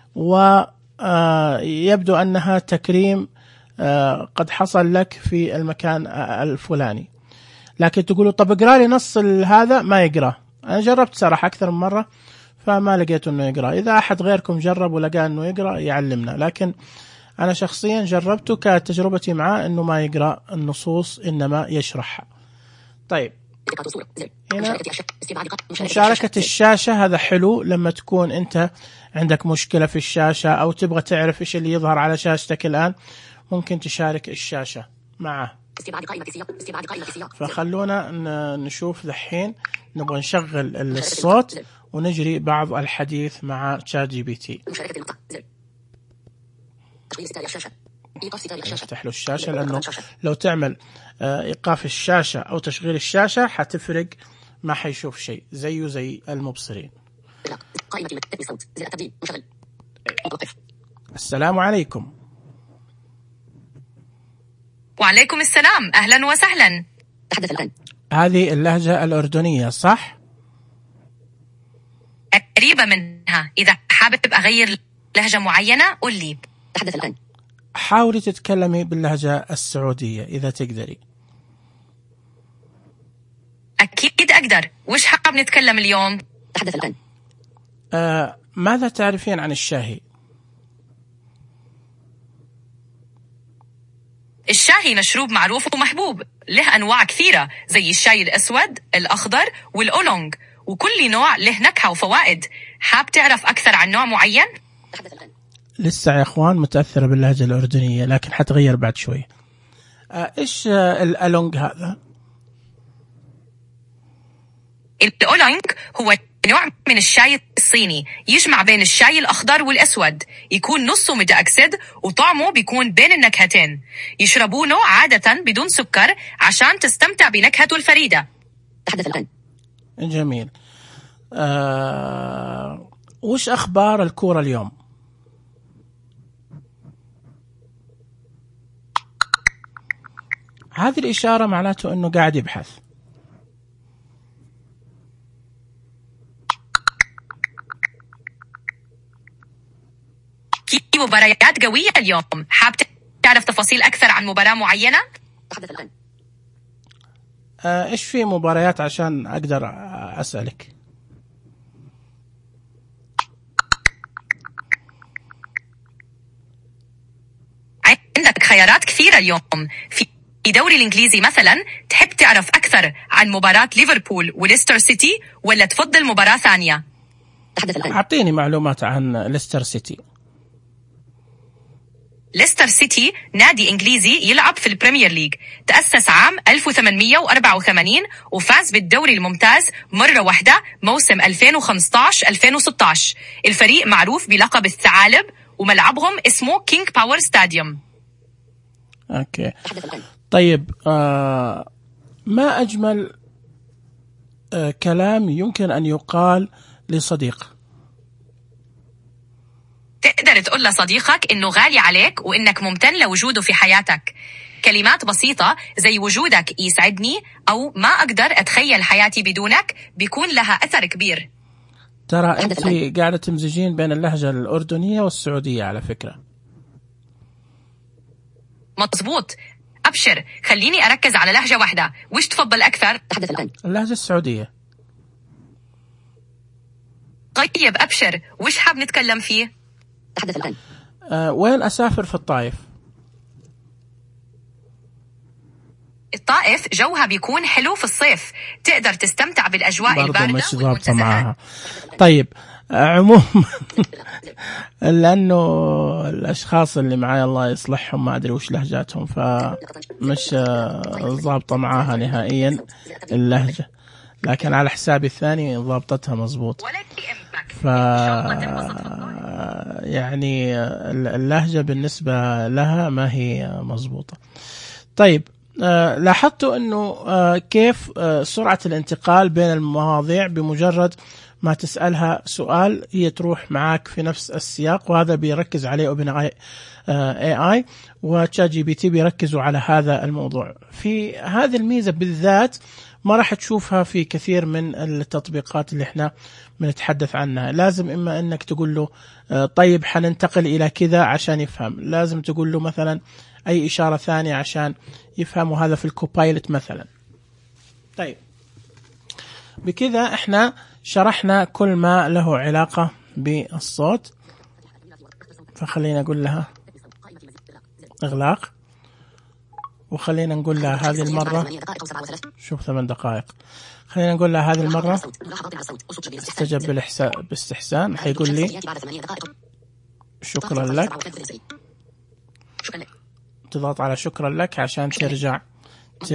ويبدو أنها تكريم قد حصل لك في المكان الفلاني، لكن تقوله طب اقرأ لي نص هذا، ما يقرأ. أنا جربت صراحة أكثر من مرة فما لقيت إنه يقرأ. إذا أحد غيركم جرب ولقى إنه يقرأ يعلمنا، لكن أنا شخصيا جربته، كانت تجربتي معاه إنه ما يقرأ النصوص إنما يشرحها. طيب هنا مشاركة الشاشة، هذا حلو لما تكون أنت عندك مشكلة في الشاشة أو تبغى تعرف إيش اللي يظهر على شاشتك الآن، ممكن تشارك الشاشة معه. فخلونا نشوف الحين، نبغى نشغل الصوت ونجري بعض الحديث مع شات جي بي تي. نفتح له الشاشة لأنه لو تعمل إيقاف الشاشة أو تشغيل الشاشة حتفرق، ما حيشوف شيء زيه زي المبصرين. السلام عليكم. وعليكم السلام، أهلا وسهلا. هذه اللهجة الأردنية صح؟ قريبة منها، إذا حابب أغير لهجة معينة قل لي. تحدث الآن. حاولي تتكلمي باللهجة السعودية إذا تقدري. أكيد أقدر. وش حابب نتكلم اليوم؟ تحدث الآن. آه، ماذا تعرفين عن الشاهي؟ الشاهي مشروب معروف ومحبوب، له أنواع كثيرة زي الشاي الأسود، الأخضر والأولونج، وكل نوع له نكهة وفوائد. حاب تعرف أكثر عن نوع معين؟ تحدث الآن. لسه يا إخوان متأثرة باللهجة الأردنية لكن حتغير بعد شوي. آه، إيش آه الأولونج هذا؟ الأولونج هو نوع من الشاي صيني يجمع بين الشاي الأخضر والأسود، يكون نصه متأكسد وطعمه بيكون بين النكهتين. يشربونه عادة بدون سكر عشان تستمتع بنكهته الفريدة. تحدث الآن. جميل. آه... وش أخبار الكورة اليوم؟ هذه الإشارة معناته أنه قاعد يبحث. في مباريات قوية اليوم، حاب تعرف تفاصيل أكثر عن مباراة معينة؟ تحدث الآن. آه إيش في مباريات عشان أقدر أسألك؟ عندك خيارات كثيرة اليوم. في دوري الإنجليزي مثلا، تحب تعرف أكثر عن مباراة ليفربول وليستر سيتي ولا تفضل مباراة ثانية؟ تحدث الآن. أعطيني معلومات عن ليستر سيتي. ليستر سيتي نادي إنجليزي يلعب في البريمير ليج، تأسس عام ألف وثمانمئة وأربعة وثمانين وفاز بالدوري الممتاز مرة واحدة موسم ألفين وخمسة عشر ألفين وستة عشر. الفريق معروف بلقب الثعالب وملعبهم اسمه كينج باور ستاديوم. أوكي. طيب، آه ما أجمل آه كلام يمكن أن يقال لصديق؟ تقدر تقول لصديقك إنه غالي عليك وإنك ممتن لوجوده في حياتك. كلمات بسيطة زي وجودك يسعدني أو ما أقدر أتخيل حياتي بدونك بيكون لها أثر كبير. ترى أنت قاعدة تمزجين بين اللهجة الأردنية والسعودية على فكرة. مظبوط. أبشر، خليني أركز على لهجة واحدة. وش تفضل أكثر؟ تحدث الآن. اللهجة السعودية. طيب أبشر، وش حاب نتكلم فيه؟ تحدث الآن. أه وين أسافر في الطائف؟ الطائف جوها بيكون حلو في الصيف، تقدر تستمتع بالأجواء الباردة مش ضابطة معها. طيب، عموما لأنه الأشخاص اللي معايا الله يصلحهم ما أدري وش لهجاتهم، فمش ضابطة معاها نهائيا اللهجة، لكن على حسابي الثاني ضابطتها مضبوط. ف يعني اللهجة بالنسبة لها ما هي مضبوطة. طيب، آه لاحظتوا أنه آه كيف آه سرعة الانتقال بين المواضيع، بمجرد ما تسألها سؤال هي تروح معاك في نفس السياق، وهذا بيركز عليه أوبن آي آي وتشات جي بي تي بيركزوا على هذا الموضوع. في هذه الميزة بالذات ما راح تشوفها في كثير من التطبيقات اللي احنا بنتحدث عنها. لازم إما أنك تقول له طيب حننتقل إلى كذا عشان يفهم، لازم تقول له مثلا أي إشارة ثانية عشان يفهم، وهذا في الكوبايلت مثلا. طيب، بكذا احنا شرحنا كل ما له علاقة بالصوت، فخلينا نقول لها إغلاق، وخلينا نقول لها هذه المرة شوف ثمان دقائق. خلينا نقول لها هذه المرة استجب باستحسان، حيقول لي شكرا لك، تضغط على شكرا لك عشان ترجع ت...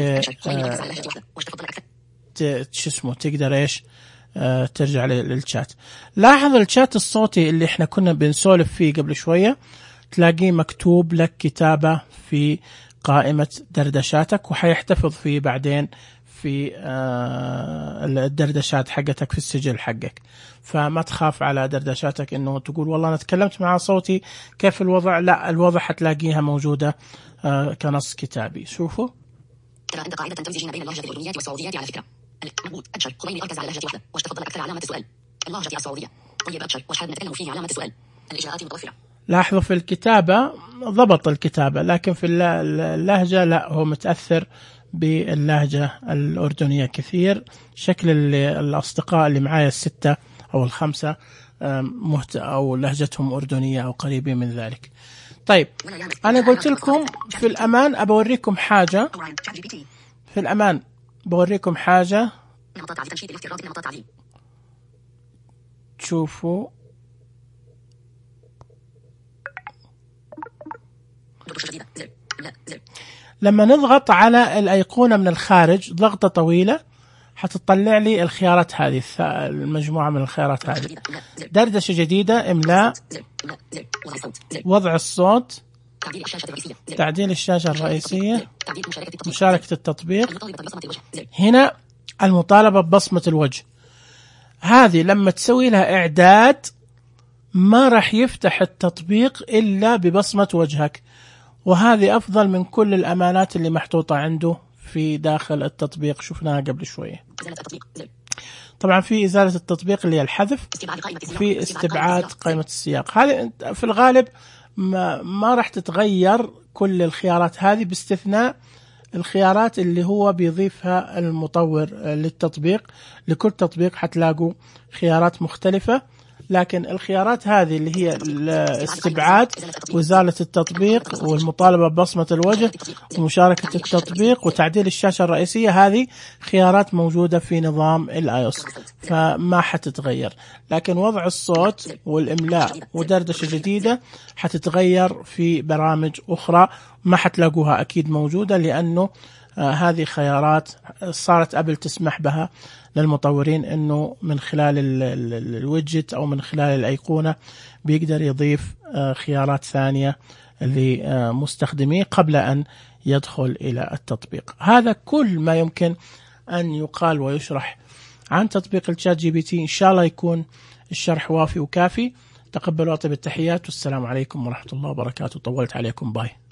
ت... شو اسمه تقدر ايش آه ترجع للشات. لاحظ الشات الصوتي اللي احنا كنا بنسولف فيه قبل شوية، تلاقيه مكتوب لك كتابة في قائمة دردشاتك، وحيحتفظ فيه بعدين في آه الدردشات حقتك في السجل حقك. فما تخاف على دردشاتك انه تقول والله انا تكلمت مع صوتي كيف الوضع، لا، الوضع حتلاقيها موجودة آه كنص كتابي. شوفوا، ترى أنت قاعدة تمزجين بين اللهجة الأردنية والسعودية على فكرة. محمود أبشر، خليني أركز على لهجة واحدة. وش تفضل أكثر علامة السؤال؟ اللهجة السعودية. طيب أبشر، وش حاب نتكلم فيه علامة السؤال؟ الإجراءات متوفرة. لاحظوا في الكتابة ضبط الكتابة، لكن في اللهجة لا، هو متأثر باللهجة الأردنية كثير. شكل الأصدقاء اللي معايا الستة أو الخمسة مهت أو لهجتهم أردنية أو قريبين من ذلك. طيب، أنا قلت لكم في الأمان أبوريكم حاجة، في الأمان بوريكم حاجة تشوفوا. لما نضغط على الأيقونة من الخارج ضغطة طويلة حتطلع لي الخيارات هذه، المجموعة من الخيارات هذه: دردشة جديدة، إملاء، وضع الصوت، تعديل الشاشة الرئيسية، مشاركة التطبيق. هنا المطالبة ببصمة الوجه، هذه لما تسوي لها إعداد ما راح يفتح التطبيق إلا ببصمة وجهك، وهذه أفضل من كل الأمانات اللي محطوطة عنده في داخل التطبيق، شفناها قبل شوية. طبعا في إزالة التطبيق اللي هي الحذف، في استبعاد قائمة السياق. هذه في الغالب ما, ما راح تتغير كل الخيارات هذه، باستثناء الخيارات اللي هو بيضيفها المطور للتطبيق. لكل تطبيق حتلاقوا خيارات مختلفة، لكن الخيارات هذه اللي هي الاستبعاد وإزالة التطبيق والمطالبة ببصمة الوجه ومشاركة التطبيق وتعديل الشاشة الرئيسية، هذه خيارات موجودة في نظام الاي او اس فما حتتغير. لكن وضع الصوت والإملاء ودردشة جديدة حتتغير في برامج أخرى ما حتلاقوها أكيد موجودة، لأنه آه هذه خيارات صارت أبل تسمح بها للمطورين أنه من خلال الويدجت أو من خلال الأيقونة بيقدر يضيف آه خيارات ثانية لمستخدميه قبل أن يدخل إلى التطبيق. هذا كل ما يمكن أن يقال ويشرح عن تطبيق الشات جي بي تي. إن شاء الله يكون الشرح وافي وكافي. تقبلوا أطيب التحيات والسلام عليكم ورحمة الله وبركاته. طولت عليكم، باي.